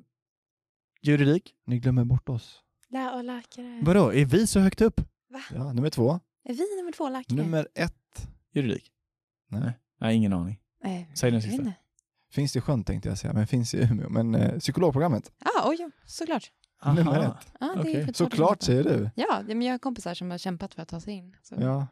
juridik. ni glömmer bort oss. Lä- och läkare. Vadå, är vi så högt upp? Ja, nummer två, Är vi nummer två läkare? nummer ett. Juridik? Nej. Nej, ingen aning. Eh, Säg den jag vet sista. inte. Finns i sjön tänkte jag säga, men finns i Umeå. Men eh, psykologprogrammet, Ah, oj, ja, såklart. nummer Aha. ett. Ah, det är Okej. för Såklart säger du. Ja, det- men jag har kompisar som har kämpat för att ta sig in. Så. Ja.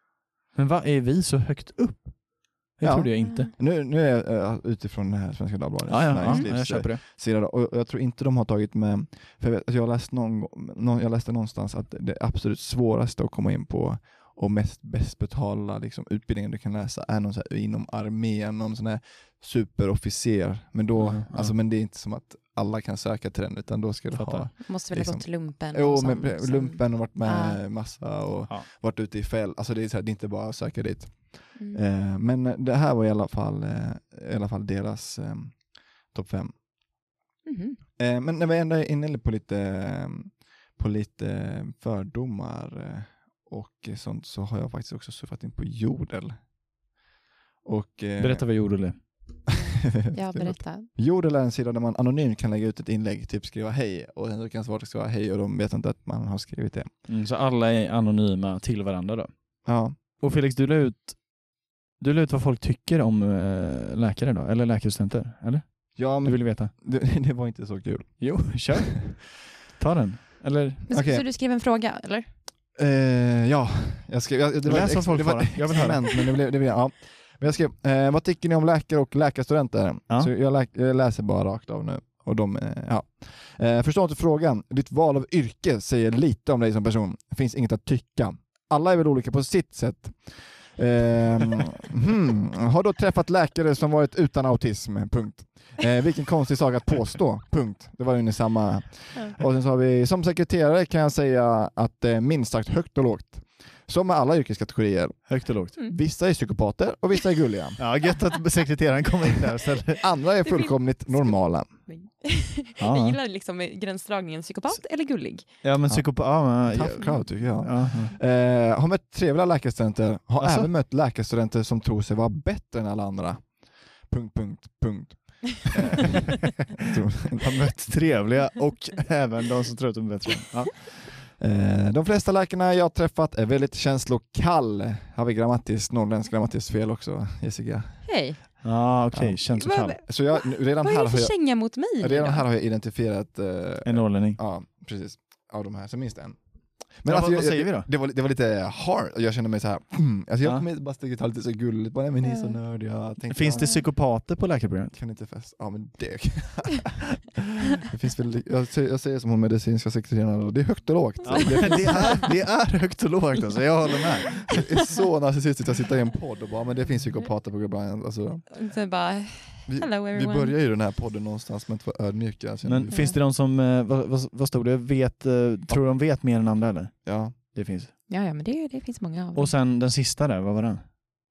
Men vad är vi så högt upp? Det Ja. trodde jag inte. Nu, nu är jag äh, utifrån den här Svenska Dagbladets Ja, ja, ja, näringslivs- jag köper det. sida då. Och jag tror inte de har tagit med, för jag, vet, alltså jag, läste någon, gång- någon, jag läste någonstans att det absolut svåraste att komma in på och mest bäst betala liksom, utbildningen du kan läsa är någon så här, inom armén, någon sån här superofficer. Men, då, Mm, ja. alltså, men det är inte som att alla kan söka till den, utan då ska du Fattar. ha Måste väl liksom- ha gått till lumpen. jo, och sånt med som- lumpen och varit med Ah. massa och Ja. varit ute i fält. Alltså det är, så här, det är inte bara att söka dit. Mm. Eh, men det här var i alla fall, eh, i alla fall deras eh, topp fem. Mhm. Eh, men när vi ändå är inne på lite, på lite fördomar eh, och sånt, så har jag faktiskt också surfat in på Jodel. Och, eh, Berätta vad Jodel är. Ja, berätta. Jodel är en sida där man anonymt kan lägga ut ett inlägg, typ skriva hej, och sen så kan svaret skriva hej och de vet inte att man har skrivit det. Mm, så alla är anonyma till varandra då. Ja, Och Felix, du la ut, du la ut vad folk tycker om äh, läkare då? Eller läkarstudenter? Eller? ja Du men vill veta? det, det var inte så kul. Jo, kör. Ta den. Eller? Men, så- Okej. Så du skrev en fråga, eller? Eh, ja, jag skrev, jag, det var Läs ett vad ex, folk det var svarar. ett Jag vill höra. experiment, men det blev, det blev, ja. Men jag skrev, eh, vad tycker ni om läkare och läkarstudenter? Ja. Så jag, lä, jag läser bara rakt av nu. Och de, eh, ja. eh, förstår inte frågan. Ditt val av yrke säger lite om dig som person. Det finns inget att tycka. Alla är väl olika på sitt sätt. Eh, hmm. Har då träffat läkare som varit utan autism, punkt. Eh, vilken konstig sak att påstå, punkt. Det var ju samma. Och sen så har vi, som sekreterare kan jag säga att eh, minst sagt högt och lågt. Som med alla yrkeskategorier. Högt och lågt. Mm. Vissa är psykopater och vissa är gulliga. Ja, gött att sekreteraren kommer in där och ställer. Andra är fullkomligt normala. Ja. Jag gillar liksom gränsdragningen psykopat eller gullig. Ja, men Ja. psykopat... Ja, men, Tough crowd tycker jag. Ja, ja. Eh, har mött trevliga läkarstudenter. Har Alltså? även mött läkarstudenter som tror sig vara bättre än alla andra. Punkt, punkt, punkt. Eh, tror- Har mött trevliga och även de som tror att de är bättre. Ja. Eh, de flesta läkarna jag har träffat är väldigt känslokall. Har vi grammatiskt, norrländskt grammatiskt fel också, Jessica? Hej. Ah, okej, okay. Ja. Känslokall. Vad, Så jag, nu- redan, vad är här det har för jag, känga mot mig? redan då? här har jag identifierat eh, En norrlänning. ja, precis. Av de här, så minst en. Ja, alltså, vad- jag, vad säger vi då? Det var, det var lite hard, och jag kände mig så här. Mm, alltså jag Ja. kommer bara stiga ta lite så gulligt, bara nej men ni är så Ja. nördiga. Tänkte, Finns det ja, psykopater på läkarprogrammet? kan inte fest. Ja men det. Det finns väl, jag, säger, jag säger som hon medicinska sekreteraren, det är högt och lågt. Ja, det, är, det är högt och lågt alltså, jag håller med. Det är så narcissistiskt att sitta i en podd och bara, men det finns psykopater på programmet. Alltså, Så bara, vi, hello vi everyone. börjar ju den här podden någonstans med att vara ödmjuka. Alltså, Men Ja. finns det de som, eh, vad, vad, vad stod det, vet, eh, tror de vet mer än andra eller? ja. Det finns. Ja, ja, men det, det finns många av dem. Och sen den sista där, vad var den?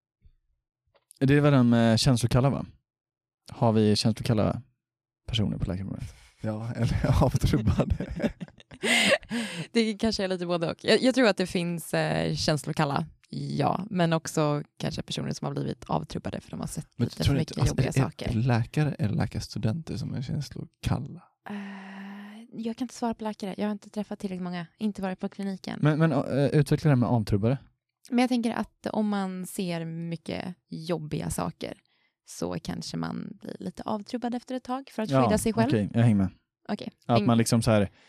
Det var den med känslokalla va? Har vi känslokalla personer på läkarprogrammet? Ja, eller avtrubbade. Det kanske är lite både och. Jag, jag tror att det finns eh, känslokalla, ja. Men också kanske personer som har blivit avtrubbade för de har sett Men lite för tror ni mycket inte, alltså, jobbiga är, saker. är läkare eller läkarstudenter som är känslokalla? Uh, jag kan inte svara på läkare. Jag har inte träffat tillräckligt många. Inte varit på kliniken. Men, men uh, utveckla det med avtrubbare. Men jag tänker att om man ser mycket jobbiga saker så kanske man blir lite avtrubbad efter ett tag för att skydda Ja, sig själv. okej, jag hänger med. Okej. Att man liksom så här,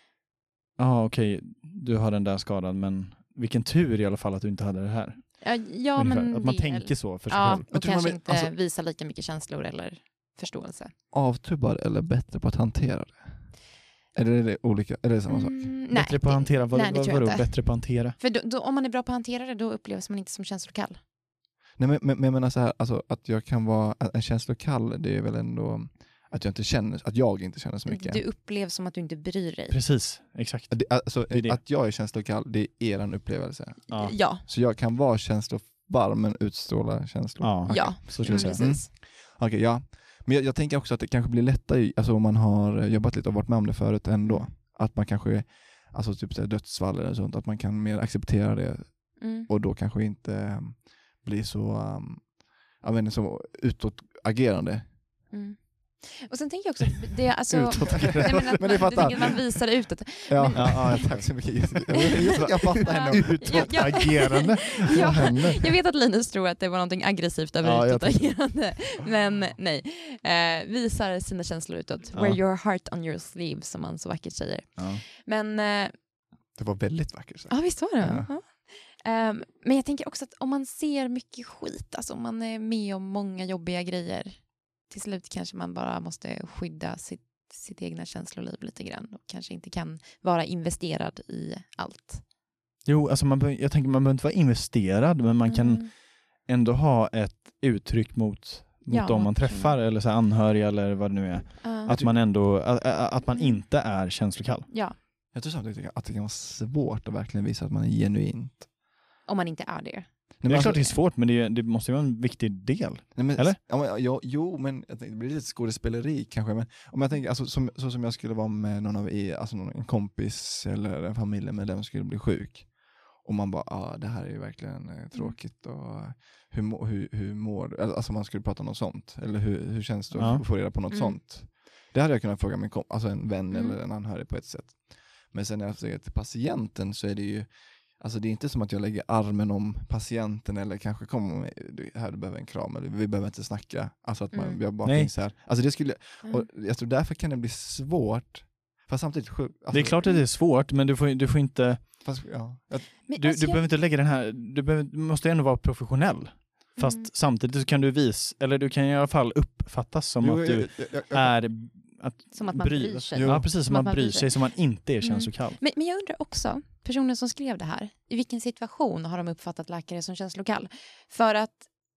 ja okej, du har den där skadan, men vilken tur i alla fall att du inte hade det här. Ja, ja Ungefär. men Att man det är tänker väl- så för sig Ja, själv. och tror man kanske vill- inte alltså- visa lika mycket känslor eller förståelse. Avtrubbad eller bättre på att hantera det? Eller är det olika? Är det samma sak? Mm, nej, Bättre på att det- hantera, vad, nej, det vad, tror jag vadå inte. bättre på att hantera? För då, då, om man är bra på att hantera det, då upplevs man inte som känslokall. Nej, men, men, men jag menar så här, alltså, att jag kan vara en känslokall, det är väl ändå att jag inte känner, att jag inte känner så mycket. Du upplevs som att du inte bryr dig. Precis, exakt. Det, alltså, Det är det. Att jag är känslokall, det är eran upplevelse. Ja, Ja, Så jag kan vara känslovarm men utstråla känslor. ja. ja. så skulle jag säga. Mm. precis. Okej, ja. Men jag, jag tänker också att det kanske blir lättare, alltså om man har jobbat lite och varit med om det förut ändå. Att man kanske, alltså typ så här dödsfall eller sånt, att man kan mer acceptera det Mm. och då kanske inte um, bli så, um, jag vet inte, så utåtagerande. Mm. Och sen tänker jag också att det är alltså... Utåtagerande. Nej, men att Men man, det du fattar. tänker att man visar utåt. Ja, Men- ja, ja, tack så mycket. Jag, jag, jag fattar henne. Utåtagerande. Vad Ja, händer? jag vet att Linus tror att det var någonting aggressivt över Ja, jag utåtagerande. Men nej. Eh, visar sina känslor utåt. Ja. Wear your heart on your sleeve, som man så vackert säger. Ja. Men eh, Det var väldigt vackert. Så. ja, visst var det. Ja. Ja. Ehm, men jag tänker också att om man ser mycket skit, alltså om man är med om många jobbiga grejer, till slut kanske man bara måste skydda sitt, sitt egna känsloliv lite grann och kanske inte kan vara investerad i allt. Jo, alltså man, be- jag tänker man behöver inte vara investerad, men man kan Mm. ändå ha ett uttryck mot, mot Ja, dem man mot- träffar eller så här anhöriga eller vad det nu är. Ja. Att man ändå, att, att man Mm. inte är känslokall. Ja, Jag tror samtidigt att det kan vara svårt att verkligen visa att man är genuint. om man inte är det. Nej, Det men är alltså- klart det är svårt, men det, är- det måste ju vara en viktig del. Nej, men, Eller? Ja, men, ja, jo, men jag tänkte, det blir lite skådespeleri kanske. Men om jag tänker, alltså, som, så som jag skulle vara med någon av er, alltså någon, en kompis eller en familjemedlem skulle bli sjuk. Och man bara, ah, det här är ju verkligen eh, tråkigt. Och hur, må, hur, hur mår du? Alltså man skulle prata om något sånt. Eller hur, hur känns det Ja. att få reda på något Mm. sånt? Det hade jag kunnat fråga min kom, alltså en vän Mm. eller en anhörig på ett sätt. Men sen när jag säger till patienten så är det ju, alltså det är inte som att jag lägger armen om patienten eller kanske kommer du, här du behöver en kram eller vi behöver inte snacka. Alltså att man, Mm. jag bara Nej. finns här. Alltså det skulle, Mm. och jag tror därför kan det bli svårt. Fast samtidigt sjuk, alltså, Det är klart att det är svårt, men du får, du får inte, Fast, ja, jag, Men du, alltså, du jag- behöver inte lägga den här, du, behöver, du måste ändå vara professionell. Fast Mm. samtidigt så kan du visa, eller du kan i alla fall uppfattas som jo, att du jag, jag, jag, jag, är, att Som att man bryr sig. Jo. Ja, precis, som, Som att man man bryr bryr sig, sig. som man inte är Mm. känslokall. Men, men jag undrar också, personen som skrev det här, i vilken situation har de uppfattat läkare som känslokall? För att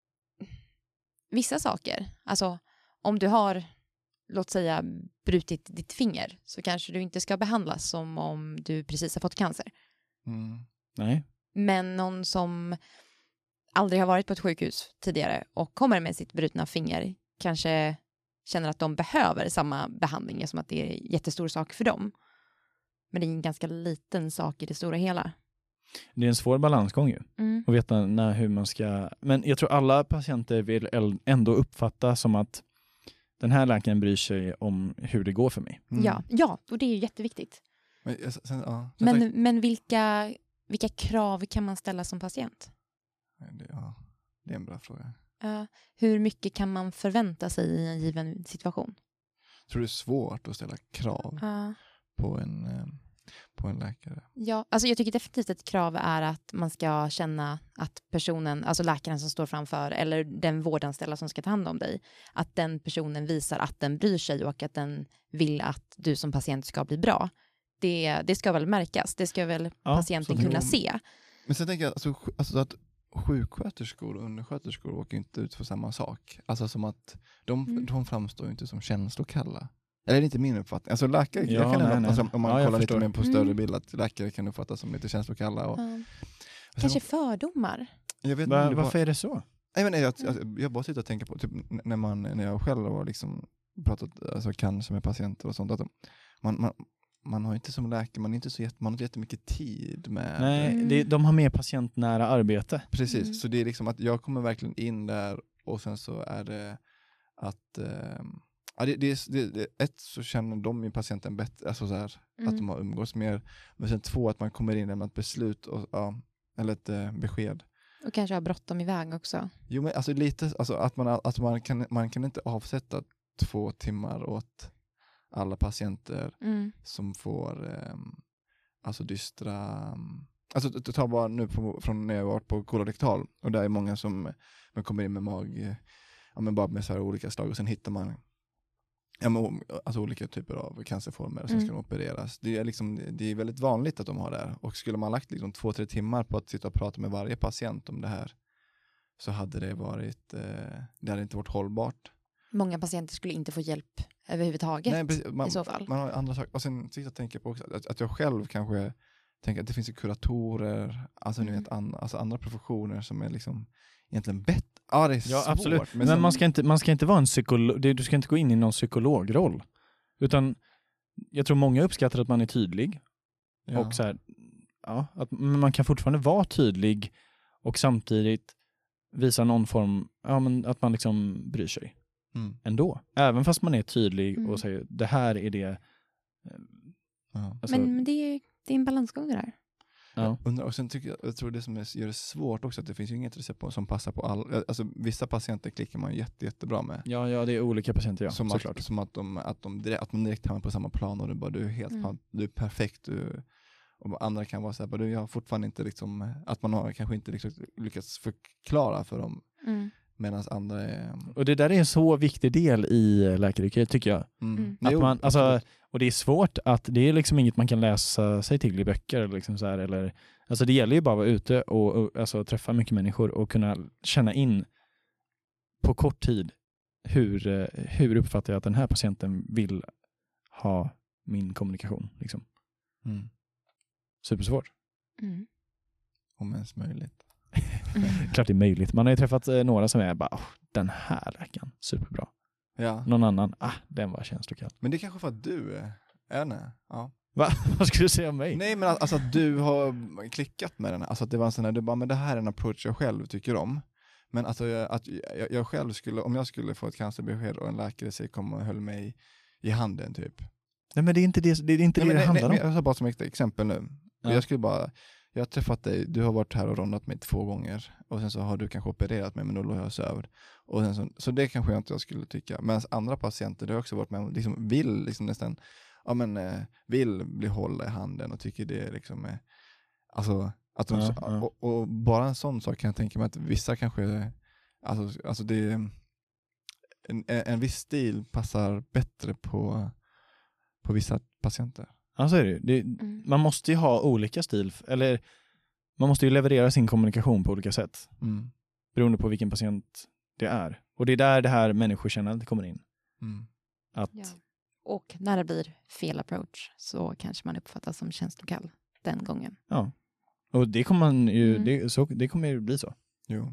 vissa saker, alltså om du har, låt säga, brutit ditt finger så kanske du inte ska behandlas som om du precis har fått cancer. mm. Nej. Men någon som aldrig har varit på ett sjukhus tidigare och kommer med sitt brutna finger kanske känner att de behöver samma behandling som att det är en jättestor sak för dem. Men det är en ganska liten sak i det stora hela. Det är en svår balansgång ju. Mm. Och veta när, hur man ska... Men jag tror alla patienter vill el- ändå uppfatta som att den här läkaren bryr sig om hur det går för mig. Mm. Ja, ja, och det är ju jätteviktigt. Men, jag- sen, ja, sen Men, tänk- men vilka, vilka krav kan man ställa som patient? det, ja, det är en bra fråga. Uh, hur mycket kan man förvänta sig i en given situation? Jag tror det är svårt att ställa krav Uh, på en, eh, på en läkare. ja, alltså jag tycker definitivt ett krav är att man ska känna att personen, alltså läkaren som står framför eller den vårdanställda som ska ta hand om dig, att den personen visar att den bryr sig och att den vill att du som patient ska bli bra. Det, det ska väl märkas, det ska väl Ja, patienten så- kunna jo. se. Men sen tänker jag alltså, sj- alltså att sjuksköterskor och undersköterskor åker inte ut för samma sak. Alltså som att de, Mm. de framstår ju inte som känslokalla. Eller är det inte min uppfattning? Alltså läkare, Ja, jag kan nej, ändå, nej. alltså, om man Ja, jag kollar lite förstår. mer på större Mm. bild, att läkare kan uppfattas som lite känslokalla. Och, Ja. och Kanske fördomar. jag vet Va, inte, varför är det så? Nej, men jag, jag, jag bara sitter och tänker på typ, n- när, man, när jag själv har liksom pratat, alltså kan som är patienter och sånt, att man, man, man har inte som läkare, man, är inte så jätt, man har inte jättemycket tid med... Nej, Mm. det, de har mer patientnära arbete. Precis, Mm. så det är liksom att jag kommer verkligen in där och sen så är det att... Eh, ja, det, det, det, det, ett så känner de ju patienten bättre, alltså så här, Mm. att de har umgås mer. Men sen två, att man kommer in med ett beslut och, ja, eller ett eh, besked. Och kanske ha bråttom iväg också. Jo, men alltså lite, alltså att man, att man, kan, man kan inte avsätta två timmar åt alla patienter Mm. som får eh, alltså dystra... Alltså ta bara nu på, från när jag varit på kolorektal och där är många som man kommer in med mag, ja men bara med så här olika slag och sen hittar man ja, men, alltså olika typer av cancerformer som Mm. ska opereras. Det är, liksom, det är väldigt vanligt att de har det här. Och skulle man lagt liksom två, tre timmar på att sitta och prata med varje patient om det här så hade det varit, eh, det hade inte varit hållbart. Många patienter skulle inte få hjälp överhuvudtaget. Nej, precis, man, i så fall. Man har andra saker. Och sen sitta och tänka på också att, att jag själv kanske tänker att det finns ju kuratorer, alltså Mm. ni vet, an, alltså andra professioner som är liksom egentligen bättre. Ja, det är Ja, svårt. absolut. Men, som, man, ska inte, man ska inte vara en psykolog, du ska inte gå in i någon psykologroll. Utan jag tror många uppskattar att man är tydlig. ja. Och så här, ja, att man kan fortfarande vara tydlig och samtidigt visa någon form, ja, men att man liksom bryr sig Mm. ändå. Även fast man är tydlig Mm. och säger det här är det. Ja. Alltså, Men, men det är ju det är en balansgång det där. ja. Undrar, och sen tycker jag, jag tror det som är, gör det svårt också att det finns ju inget recept på, som passar på alla. Alltså vissa patienter klickar man jätte, jättebra med. Ja, ja, det är olika patienter, ja, som såklart. att, som att, de, att, de direkt, att man direkt hamnar på samma plan och du bara, du är helt Mm. fan, du är perfekt. Du, och andra kan vara så här, bara, du, jag har fortfarande inte liksom, att man har kanske inte liksom lyckats förklara för dem. Mm. Medan andra är... Och det där är en så viktig del i läkaryrket, tycker jag. Mm. Mm. Att Jo, man, alltså, absolut. och det är svårt att, det är liksom inget man kan läsa sig till i böcker. Liksom så här, eller, alltså det gäller ju bara att vara ute och, och alltså, träffa mycket människor och kunna känna in på kort tid hur, eh, hur uppfattar jag att den här patienten vill ha min kommunikation. Liksom. Mm. Supersvårt. Mm. Om ens möjligt. Klart det är möjligt. Man har ju träffat eh, några som är bara, oh, den här läkaren, superbra. Ja. Någon annan, ah, den var känslokall. Men det är kanske för att du är, är nej. Ja. Va? Vad skulle du säga om mig? Nej, men alltså att du har klickat med den. Alltså att det var en sån här, du bara, men det här är en approach jag själv tycker om. Men alltså jag, att jag, jag själv skulle, om jag skulle få ett cancerbesked och en läkare säger kom och höll mig i handen typ. Nej, men det är inte det det, är inte Nej, det, men, det handlar nej, om. jag tar bara som ett exempel nu. Ja. Jag skulle bara, jag har träffat dig, du har varit här och rondat mig två gånger. Och sen så har du kanske opererat mig, men då låg jag söver. Och sen så, så det kanske jag inte jag skulle tycka. Men andra patienter, det har också varit med om, liksom vill liksom nästan, ja men eh, vill bli hålla i handen och tycker det är liksom, eh, alltså, att de, Ja, ja. Och, och bara en sån sak kan jag tänka mig att vissa kanske, alltså, alltså det är, en, en viss stil passar bättre på, på vissa patienter. Ja, så är det ju. det, Mm. Man måste ju ha olika stil, eller man måste ju leverera sin kommunikation på olika sätt. Mm. Beroende på vilken patient det är. Och det är där det här människokännandet kommer in. Mm. Att, Ja. Och när det blir fel approach så kanske man uppfattas som känslokall den gången. ja. Och det kommer man ju, Mm. det, så, det kommer ju bli så. Jo.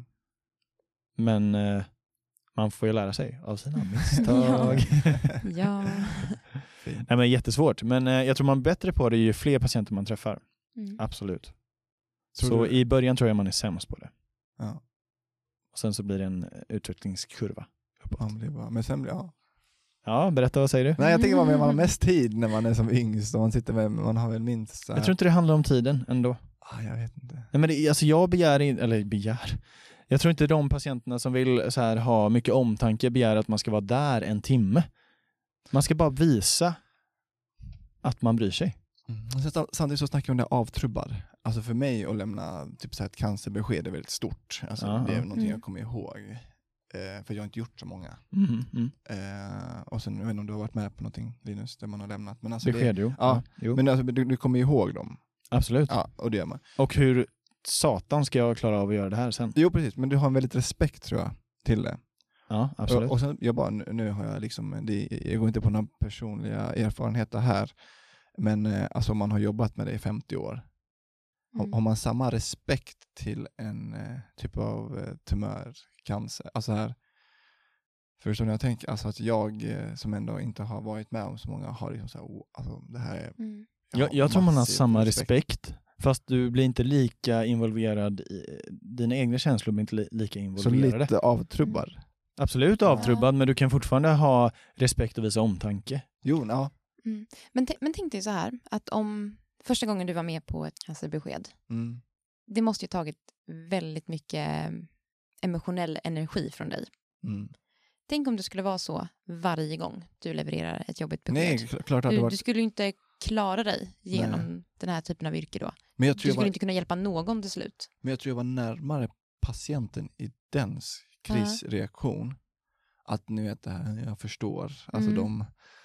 Men eh, man får ju lära sig av sina misstag. Ja. Fint. Nej, men jättesvårt. Men eh, jag tror man är bättre på det ju fler patienter man träffar. Mm. Absolut. Tror så du- i början tror jag man är sämst på det. Ja. Och sen så blir det en eh, utvecklingskurva uppåt. Ja, men det är bra. Men sen blir ja. Ja, berätta, vad säger du? Nej, jag tänker bara att man har mest tid när man är som yngst och man sitter med, man har väl minst så här. Jag tror inte det handlar om tiden ändå. Ah, jag vet inte. Nej, men det, alltså jag begär, in, eller begär, jag tror inte de patienterna som vill så här, ha mycket omtanke begär att man ska vara där en timme. Man ska bara visa att man bryr sig. Mm. Och sen, samtidigt så snackar vi om det avtrubbad. Alltså för mig att lämna typ så här ett cancerbesked är väldigt stort. Alltså Ja, det är ja. någonting Mm. jag kommer ihåg. Eh, för jag har inte gjort så många. Mm, mm. Eh, och sen, jag vet inte om du har varit med på någonting, Linus, där man har lämnat. Men alltså Besked, det, jo. ja, jo. men alltså, du, du kommer ihåg dem. Absolut. Ja, och det gör man. Och hur satan ska jag klara av att göra det här sen? Jo, precis. Men du har en väldigt respekt, tror jag, till det. Ja, absolut. Och, och sen, jag bara, nu, nu har jag liksom, det, jag går inte på några personliga erfarenheter här. Men eh, alltså man har jobbat med det i femtio år. Har, Mm. har man samma respekt till en eh, typ av eh, tumör, cancer, alltså här, Förstår ni, jag tänker alltså att jag eh, som ändå inte har varit med om så många har liksom så här, oh, alltså det här är... Mm. Jag, jag tror man har massiv samma respekt. Fast du blir inte lika involverad i, dina egna känslor blir inte li, lika Så involverade. lite avtrubbad. Absolut Ja. avtrubbad, men du kan fortfarande ha respekt och visa omtanke. Jo, ja. Mm. Men, t- men tänk dig så här, att om första gången du var med på ett cancerbesked, Mm. det måste ju tagit väldigt mycket emotionell energi från dig. Mm. Tänk om det skulle vara så varje gång du levererar ett jobbigt besked. Nej, kl- klart att det Du, var... du skulle ju inte klara dig genom Nej. den här typen av yrke då. Men jag Du tror jag skulle var, inte kunna hjälpa någon till slut. men jag tror jag var närmare patienten i dens krisreaktion. Att ni vet det här, jag förstår. Alltså Mm. de...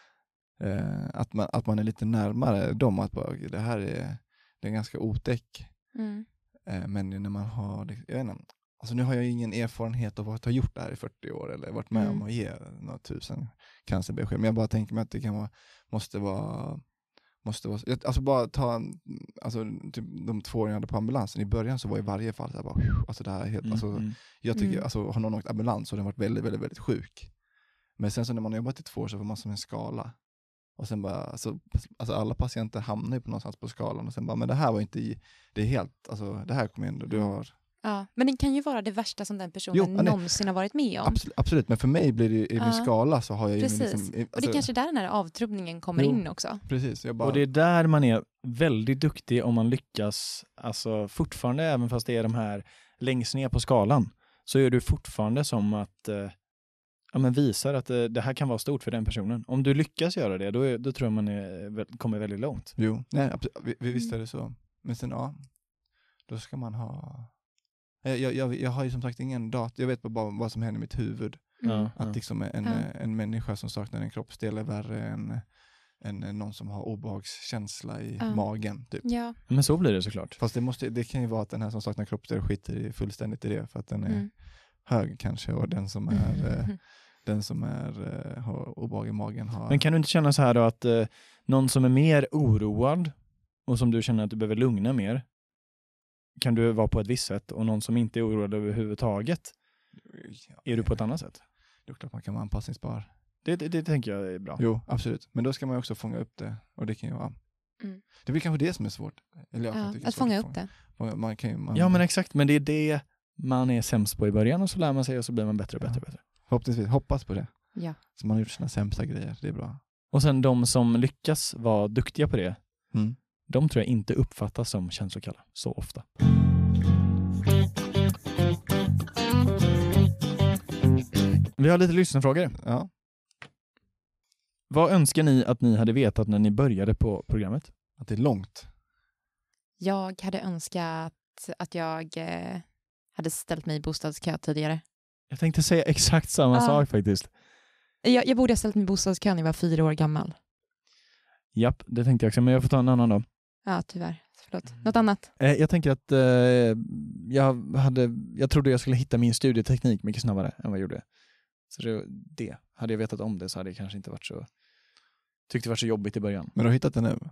Eh, att, man, att man är lite närmare dem. Att bara, det här är, det är ganska otäck. Mm. Eh, men när man har... Jag vet inte, alltså nu har jag ingen erfarenhet av att ha gjort det här i fyrtio år. Eller varit med Mm. om att ge några tusen cancerbesked. Men jag bara tänker mig att det kan vara... Måste vara... Måste vara, alltså bara ta alltså, typ de två åren jag hade på ambulansen i början så var i varje fall så här bara, alltså det här är helt, Mm, alltså, mm. jag tycker, Mm. alltså har någon åkt ambulans så har den varit väldigt, väldigt, väldigt sjuk. Men sen så när man har jobbat i två år så får man som en skala. Och sen bara, alltså, alltså alla patienter hamnar ju på någonstans på skalan och sen bara, men det här var inte i, det är helt, alltså det här kommer ändå, du har... Ja, men det kan ju vara det värsta som den personen Jo, nej. någonsin har varit med om. Absolut, absolut, men för mig blir det ju, i min Ja. skala så har jag ju... Precis. Liksom, Och alltså, det är kanske där den här avtrubbningen kommer Jo. in också. precis, jag bara... Och det är där man är väldigt duktig om man lyckas, alltså fortfarande, även fast det är de här längst ner på skalan, så är du fortfarande som att eh, ja, men visar att eh, det här kan vara stort för den personen. Om du lyckas göra det, då, är, då tror jag man är, väl- kommer väldigt långt. Jo, nej, absolut, vi, vi visst Mm. är det så. Men sen, ja, då ska man ha... Jag, jag, jag, jag har ju som sagt ingen data, jag vet bara vad som händer i mitt huvud. Mm. Ja, Att ja. liksom en, Ja. en människa som saknar en kroppsdel är värre än, än någon som har obehagskänsla i Ja. magen. Typ. Ja. Men så blir det såklart. Fast det, måste, det kan ju vara att den här som saknar kroppsdel skiter i fullständigt i det för att den är Mm. hög kanske och den som är, eh, den som är, eh, har obehag i magen har... Men kan du inte känna så här då att eh, någon som är mer oroad och som du känner att du behöver lugna mer, kan du vara på ett visst sätt, och någon som inte är oroad överhuvudtaget, Ja, är du på ett annat sätt? Det är klart man kan vara anpassningsbar. Det, det, det tänker jag är bra. Jo, absolut. Men då ska man ju också fånga upp det. Och det kan ju vara... Mm. Det blir kanske det som är svårt. Eller jag Ja, tycker det är att svårt fånga upp det. Fånga- Man kan ju, man, Ja men exakt, men det är det man är sämst på i början, och så lär man sig och så blir man bättre och bättre och bättre. Förhoppningsvis, hoppas på det. Ja. Så man har gjort sina sämsta grejer, det är bra. Och sen de som lyckas vara duktiga på det, Mm. de tror jag inte uppfattas som känslokalla så ofta. Vi har lite lyssnarfrågor. Ja. Vad önskar ni att ni hade vetat när ni började på programmet? Att det är långt. Jag hade önskat att jag eh, hade ställt mig i bostadskö tidigare. Jag tänkte säga exakt samma Ah. sak faktiskt. Jag, jag borde ha ställt mig i bostadskö när jag var fyra år gammal. Japp, det tänkte jag också, men jag får ta en annan då. Ja, tyvärr. Förlåt. Något annat? Eh, jag tänker att eh, jag, hade, jag trodde jag skulle hitta min studieteknik mycket snabbare än vad jag gjorde. Så det, det. Hade jag vetat om det så hade jag kanske inte varit så... Tyckte det var så jobbigt i början. Men du har hittat det nu?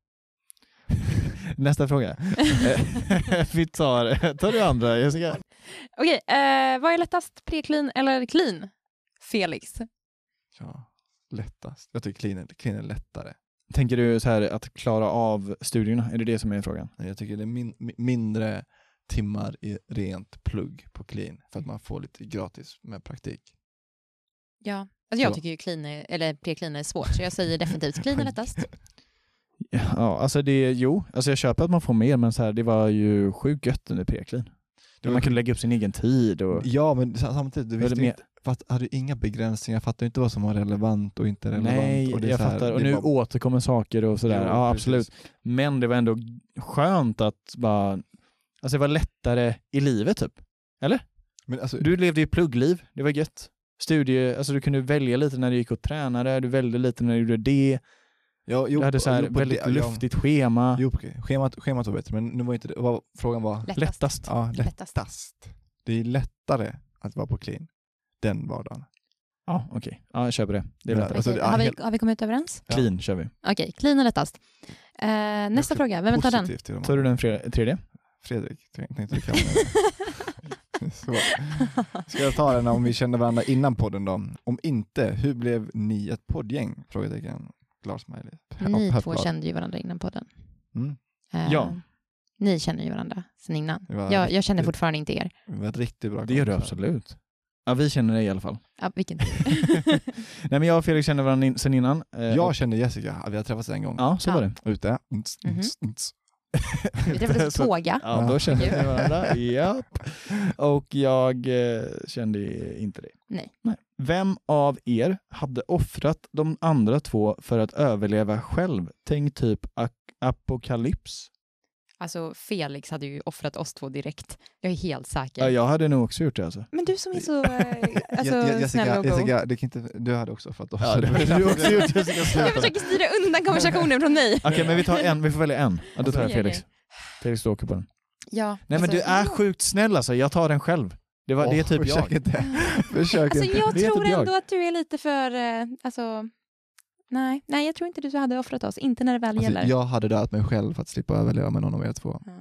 Nästa fråga. Eh, Vi tar, tar du andra, Jessica. Okej, eh, vad är lättast? Pre-clean eller clean? Felix. Ja, lättast. Jag tycker clean är, clean är lättare. Tänker du så här att klara av studierna? Är det det som är frågan? Jag tycker det är min, mi- mindre timmar i rent plugg på clean. För att man får lite gratis med praktik. Ja, alltså jag Så. tycker ju clean är, eller pre-clean är svårt, så jag säger definitivt clean är lättast. Ja, alltså det, jo. Alltså jag köper att man får mer, men så här, det var ju sjukt gött under pre-clean. Det Man var- kunde lägga upp sin egen tid och... Ja, men sa- samtidigt, du Var det visste mer- inte, fast hade du inga begränsningar, fattar du inte vad som var relevant och inte relevant. Nej, och det är jag så här, fattar. Och det är nu bara- återkommer saker och sådär. Jo, Ja, precis. absolut. Men det var ändå skönt att bara... Alltså det var lättare i livet typ. Men alltså, Du levde ju pluggliv, det var gött. Studie, alltså du kunde välja lite när du gick och tränade, du välde lite när du gjorde det. ja, jo, Du hade så här jo, på väldigt det- ja, luftigt schema. Jo, okej. Schemat, schemat var bättre, men nu var inte det, vad, frågan var... Lättast. Lättast. Ja, Lättast. lättast. Det är lättare att vara på clean den vardagen. Ja, okej. Ja, jag köper det. Det är Ja, lättare. alltså, Okej, det är har, vi, helt- har vi kommit överens? Ja. Clean kör vi. Okej, clean är lättast. Eh, nästa också fråga, vem vill ta den? Positivt till de Tar du den fre- tredje? Fredrik, tänkte du kan. Ska jag ta den om vi kände varandra innan podden då? Om inte, hur blev ni ett poddgäng? Frågetecken. Glad smiley. Ni Helt två glad. kände ju varandra innan podden. Mm. Eh, Ja. Ni känner ju varandra sen innan. Det var Jag, jag känner riktigt- fortfarande inte er. Det var ett riktigt bra Det gör du kommentar. absolut. Ja, vi känner dig i alla fall. Ja, vilken Nej, men jag och Felix känner varandra in, sen innan. Eh, Jag och- kände Jessica, vi har träffats en gång. Ja, så Ja. var det. Ute. Mhm. Mm. Vi träffades i Så- Tåga. Ja, då kände vi varandra. Japp. Och jag eh, kände inte det. Nej. Vem av er hade offrat de andra två för att överleva själv? Tänk typ ak- apokalyps. Alltså Felix hade ju offrat oss två direkt. Jag är helt säker. Ja, jag hade nog också gjort det alltså. Men du som är så eh, alltså, Je- Je- snäll Jessica, och god. Jessica det kan inte, du hade också fått oss. Ja, det hade du också gjort. Jessica, Jag sluta. försöker styra undan konversationen från mig. Okej, men vi tar en. Vi får välja en. Ja, då tar jag Okej, Felix. okej. Felix, du åker på den. Ja, Nej, men alltså, du är sjukt snäll alltså. Jag tar den själv. Det, var, det är typ försök jag. Inte. Försök Alltså inte. jag Det är tror typ jag. ändå att du är lite för, eh, alltså, nej, nej jag tror inte du hade offrat oss, inte när det väl Alltså, gäller. jag hade dödat mig själv för att slippa överleva med någon av er två. Ja.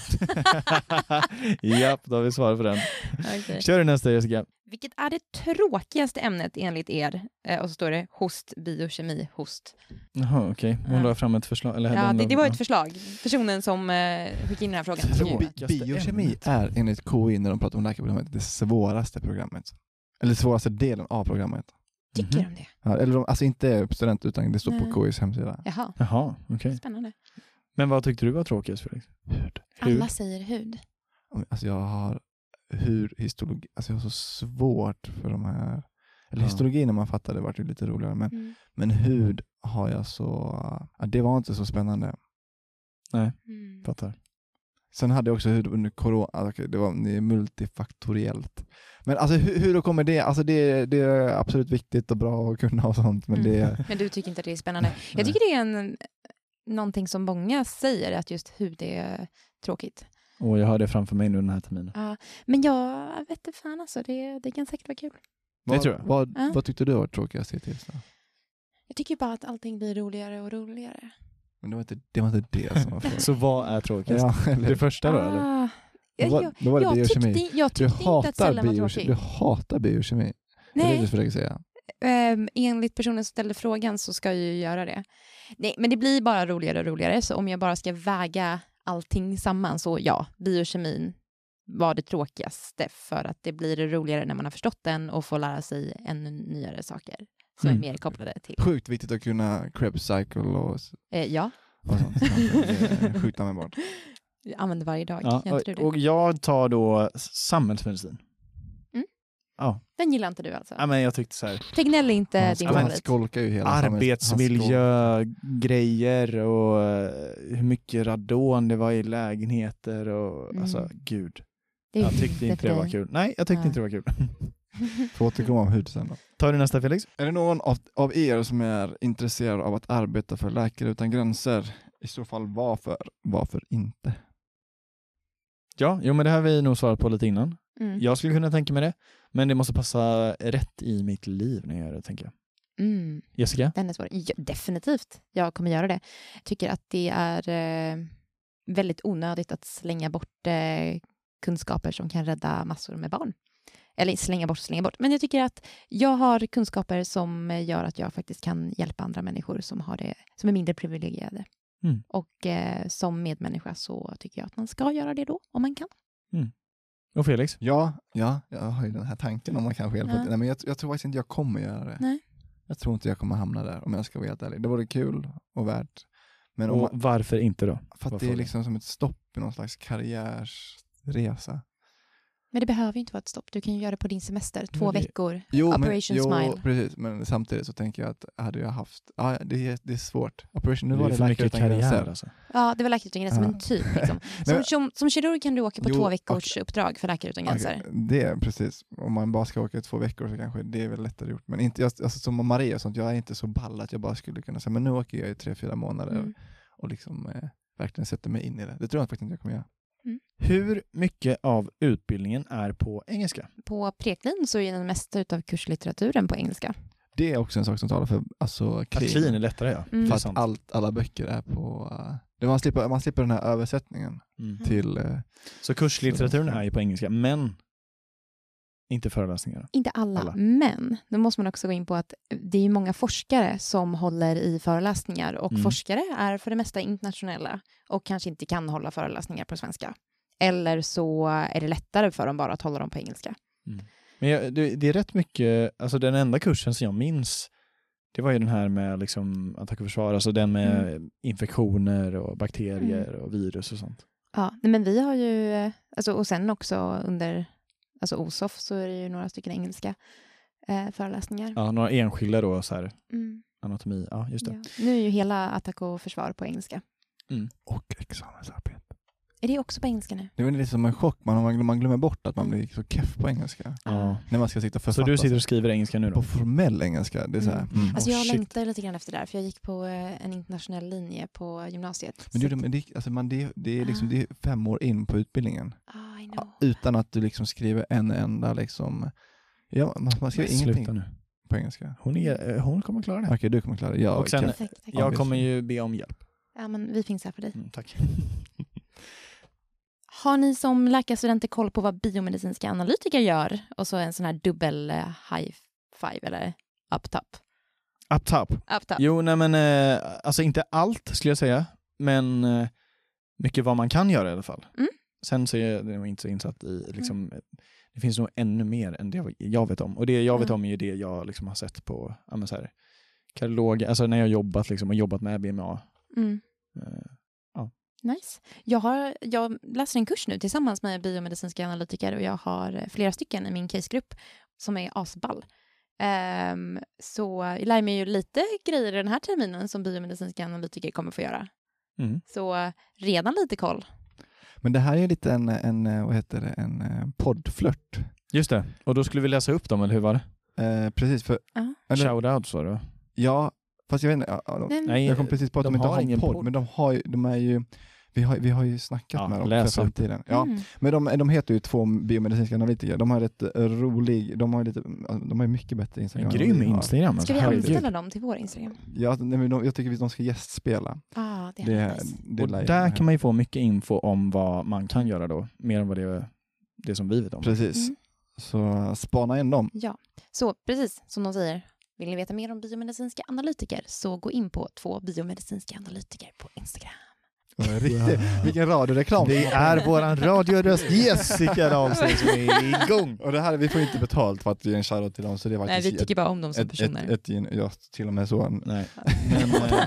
Japp, då har vi svarat på den. Okej. Kör du nästa, Jessica. Vilket är det tråkigaste ämnet enligt er? Eh, och så står det host, biokemi, host. Jaha, okej. Hon Ja. la fram ett förslag. Eller Ja, den det, la- det var ja. ett förslag. Personen som eh, skickade in den här frågan. Tråkigt. Bi- Biokemi är enligt K I när de pratar om läkarprogrammet det svåraste programmet. Eller svåraste delen av programmet. Tycker Mhm. de det? Ja, eller de, alltså inte student utan det står Nej. på K Is hemsida. Jaha, Jaha, okej. spännande. Men vad tyckte du var tråkigast, Felix? Hud. Alla säger hud. Alltså jag har hur histologi, alltså jag har så svårt för de här, eller Ja. histologi när man fattar det var det lite roligare, men, Mm. men hud har jag så, ja, det var inte så spännande. Nej, Mm. fattar. Sen hade jag också hud under corona, alltså, okej, det var det är multifaktoriellt. Men alltså hur, hur då kommer det, alltså det, det är absolut viktigt och bra att kunna och sånt, men Mm. det Men du tycker inte att det är spännande? Jag tycker det är en, någonting som många säger, att just hud är tråkigt. Och jag har det framför mig nu den här terminen. Ja, men jag vet inte fan alltså, det, det kan säkert vara kul. Det vad, tror jag. Vad, Ja. vad tyckte du var tråkigast hittills då? Jag tycker bara att allting blir roligare och roligare. Men det var inte det, var inte det som var frågan. Så vad är tråkigast? Ja, eller, Det första då, eller? Ah, Då jag, var- jag, då var det jag biokemi. tyckte, jag Du tyckte inte att hatar, cellen var biokemi, tråkig. du hatar biokemi. Det är det du Nej, försöker säga. ehm, enligt personen som ställde frågan så ska jag ju göra det. Nej, men det blir bara roligare och roligare, så om jag bara ska väga allting samman så ja, biokemin var det tråkigaste, för att det blir roligare när man har förstått den och får lära sig ännu nyare saker som Mm. är mer kopplade till. Sjukt viktigt att kunna Krebs cycle och, Eh, ja, och sånt. Det är sjukt användbart. jag använder varje dag. Ja, Gör inte du och, det? och jag tar då samhällsmedicin. Mm. Den gillar inte du alltså? Ja, men jag tyckte så här. Tegnell är inte Han, din han favorit. skolkar ju hela samhälls- han Arbetsmiljö, grejer och eh, hur mycket radon det var i lägenheter och Mm. alltså gud. Det är Jag ju tyckte inte för det var dig. kul. Nej, jag tyckte Ja. inte det var kul. skolkar- Får återkomma om hud sen då. Tar du nästa, Felix? Är det någon av, av er som är intresserad av att arbeta för Läkare utan gränser? I så fall varför? Varför inte? Ja, jo men det har vi nog svarat på lite innan. Mm. Jag skulle kunna tänka mig det, men det måste passa rätt i mitt liv när jag gör det, tänker jag. Mm. Jessica? Den är svår. Ja, definitivt. Jag kommer göra det. Jag tycker att det är eh, väldigt onödigt att slänga bort eh, kunskaper som kan rädda massor med barn. Eller slänga bort, slänga bort. Men jag tycker att jag har kunskaper som eh, gör att jag faktiskt kan hjälpa andra människor som, har det, som är mindre privilegierade. Mm. Och eh, som medmänniska så tycker jag att man ska göra det då, om man kan. Och Felix? Ja, ja, jag har ju den här tanken om man kanske hjälper Ja. till. Nej, men jag, jag tror faktiskt inte jag kommer göra det. Nej. Jag tror inte jag kommer hamna där om jag ska vara helt ärlig. Det vore kul och värt. Men om Och man, varför inte då? för att vad det är frågan? liksom som ett stopp i någon slags karriärsresa. Men det behöver ju inte vara ett stopp. Du kan ju göra det på din semester. Två Men det- veckor. Jo, Operation men, Smile. Jo, precis. Men samtidigt så tänker jag att hade jag haft, ja, det, är, det är svårt. Operation, nu Det var är det för Läkare mycket utan karriär gränser. alltså. Ja, det var Läkare utan gränser, Ja. men typ. Liksom. Som, men- som, som kirurg kan du åka på Jo, två veckors uppdrag för Läkare utan gränser. Okej, det är precis. Om man bara ska åka i två veckor så kanske det är väl lättare gjort. Men inte, jag, alltså, som Maria och sånt, jag är inte så ball att jag bara skulle kunna säga, men nu åker jag i tre, fyra månader Mm. och liksom eh, verkligen sätter mig in i det. Det tror jag faktiskt inte jag kommer göra. Hur mycket av utbildningen är på engelska? På Preklin så är den mesta av kurslitteraturen på engelska. Det är också en sak som talar för alltså, Att clean är lättare, ja. Mm. Det För är att sant. allt, alla böcker är på... Uh, det man, slipper, man slipper den här översättningen Mm. till... Uh, Så kurslitteraturen är ju på engelska, men Inte föreläsningar. Inte alla, Alla. men då måste man också gå in på att det är ju många forskare som håller i föreläsningar och Mm. forskare är för det mesta internationella och kanske inte kan hålla föreläsningar på svenska. Eller så är det lättare för dem bara att hålla dem på engelska. Men jag, det, det är rätt mycket, alltså den enda kursen som jag minns, det var ju den här med liksom attack och försvar, alltså den med Mm. infektioner och bakterier och virus och sånt. Ja, nej, men vi har ju, alltså, och sen också under alltså O S O F så är det ju några stycken engelska eh, föreläsningar. Ja, några enskilda då så här, Mm. anatomi, ja just det. Ja. Nu är ju hela attack och försvar på engelska. Och examensarbete. Är det också på engelska nu? Det är väl lite som en chock, man, man glömmer bort att man blir så keff på engelska. Ja. När man ska sitta och Så författa. du sitter och skriver engelska nu då? På formell engelska, det är så här. Mm. Mm. Alltså Oh, jag shit. längtar lite grann efter det där, för jag gick på eh, en internationell linje på gymnasiet. Men Så du, men det, alltså man, det, det, är liksom, Ah. det är fem år in på utbildningen. Ah, I know. Ja, utan att du liksom skriver en enda liksom... Ja, man, man skriver Men ingenting sluta nu. på engelska. Hon, är, eh, hon kommer klara det. Okej, du kommer klara det. Jag, Och sen- kan- Perfekt, tack. Jag kommer ju be om hjälp. Ja, men vi finns här för dig. Mm, tack. Har ni som läkarstudenter koll på vad biomedicinska analytiker gör? Och så en sån här dubbel eh, high five eller up top. Up top. Up top. Jo, nej men eh, alltså inte allt skulle jag säga, men eh, mycket vad man kan göra i alla fall. Mm. Sen så är jag nog inte så insatt i liksom, det finns nog ännu mer än det jag vet om. Och det jag vet Mm. om är ju det jag liksom har sett på ja, men så här, kardiolog, alltså när jag jobbat liksom, och jobbat med B M A. Mm. Eh, Nice. Jag, har, jag läser en kurs nu tillsammans med biomedicinska analytiker och jag har flera stycken i min casegrupp som är asball. Um, så jag lär mig ju lite grejer den här terminen som biomedicinska analytiker kommer få göra. mm. Så redan lite koll. Men det här är lite en, en, vad heter det, en eh, poddflört. Just det. Och då skulle vi läsa upp dem, eller hur var det? Eh, precis, för... Ja. Eller, Shoutouts var det va? ja, fast jag vet inte. Ja, ja, de, Men, Nej, jag kom precis på att de, de inte har har en ingen podd, podd. men de, har ju, de är ju... Vi har, vi har ju snackat Ja, med dem läs för upp. framtiden. Ja, mm. men de, de heter ju två biomedicinska analytiker. De har ett rolig, de har lite, de har mycket bättre Instagram. En än grym vi har. Instagram. Ska Alltså, vi herregud. anställa dem till vår Instagram? Ja, nej, men de, jag tycker att de ska gästspela. Ah, det är Det, nice. det Och lär jag där mig. kan man ju få mycket info om vad man kan göra då. Mer än vad det är det som vi vet om. Precis. Mm. Så spana in dem. Ja, så precis som de säger. Vill ni veta mer om biomedicinska analytiker så gå in på två biomedicinska analytiker på Instagram. Riktigt. Vilken radioreklam. Det är våran radioröst Jessica Dahlsson som är igång. Och det här, vi får inte betalt för att vi är en shoutout till dem. Så det var Nej, vi tycker bara om dem som ett, personer. ett, ett, ett, ja, till och med så. En, Nej. Men, eh,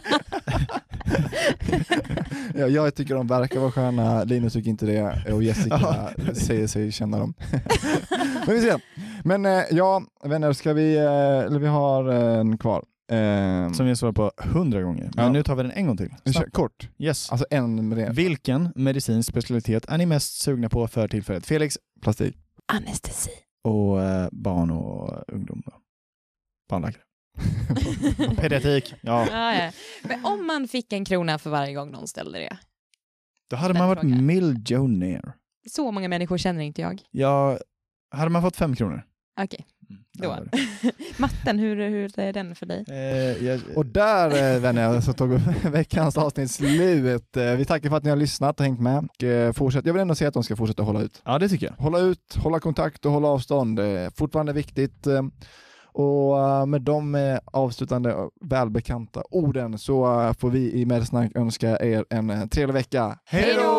ja, jag tycker de verkar vara sköna. Linus tycker inte det. Och Jessica säger sig känna dem. Men vi ser. Men eh, ja, vänner, ska vi... Eh, eller vi har en kvar. Eh, som vi svarar på hundra gånger. Men Ja. nu tar vi den en gång till. vi kör Snabbt. kort. Yes. Alltså en med det. Vilken medicinsk specialitet är ni mest sugna på för tillfället? Felix Plastik. Anestesi. och eh, barn och ungdom. Då. Barnläkare. Pediatrik. Ja. Ja, ja. Men om man fick en krona för varje gång någon ställde det. Då hade Den man varit frågan. miljonär. Så många människor känner inte jag. Ja, hade man fått fem kronor? Okej, det då. var det. Matten, hur, hur är den för dig? Eh, jag, Och där eh, vänner så tog veckans avsnitt slut. Eh, vi tackar för att ni har lyssnat och hängt med. Och, eh, fortsätt. Jag vill ändå säga att de ska fortsätta hålla ut. ja, det tycker jag. Hålla ut, hålla kontakt och hålla avstånd. Eh, fortfarande viktigt. Eh, och eh, med de eh, avslutande och välbekanta orden så eh, får vi i Medsnack önska er en eh, trevlig vecka. Hej då!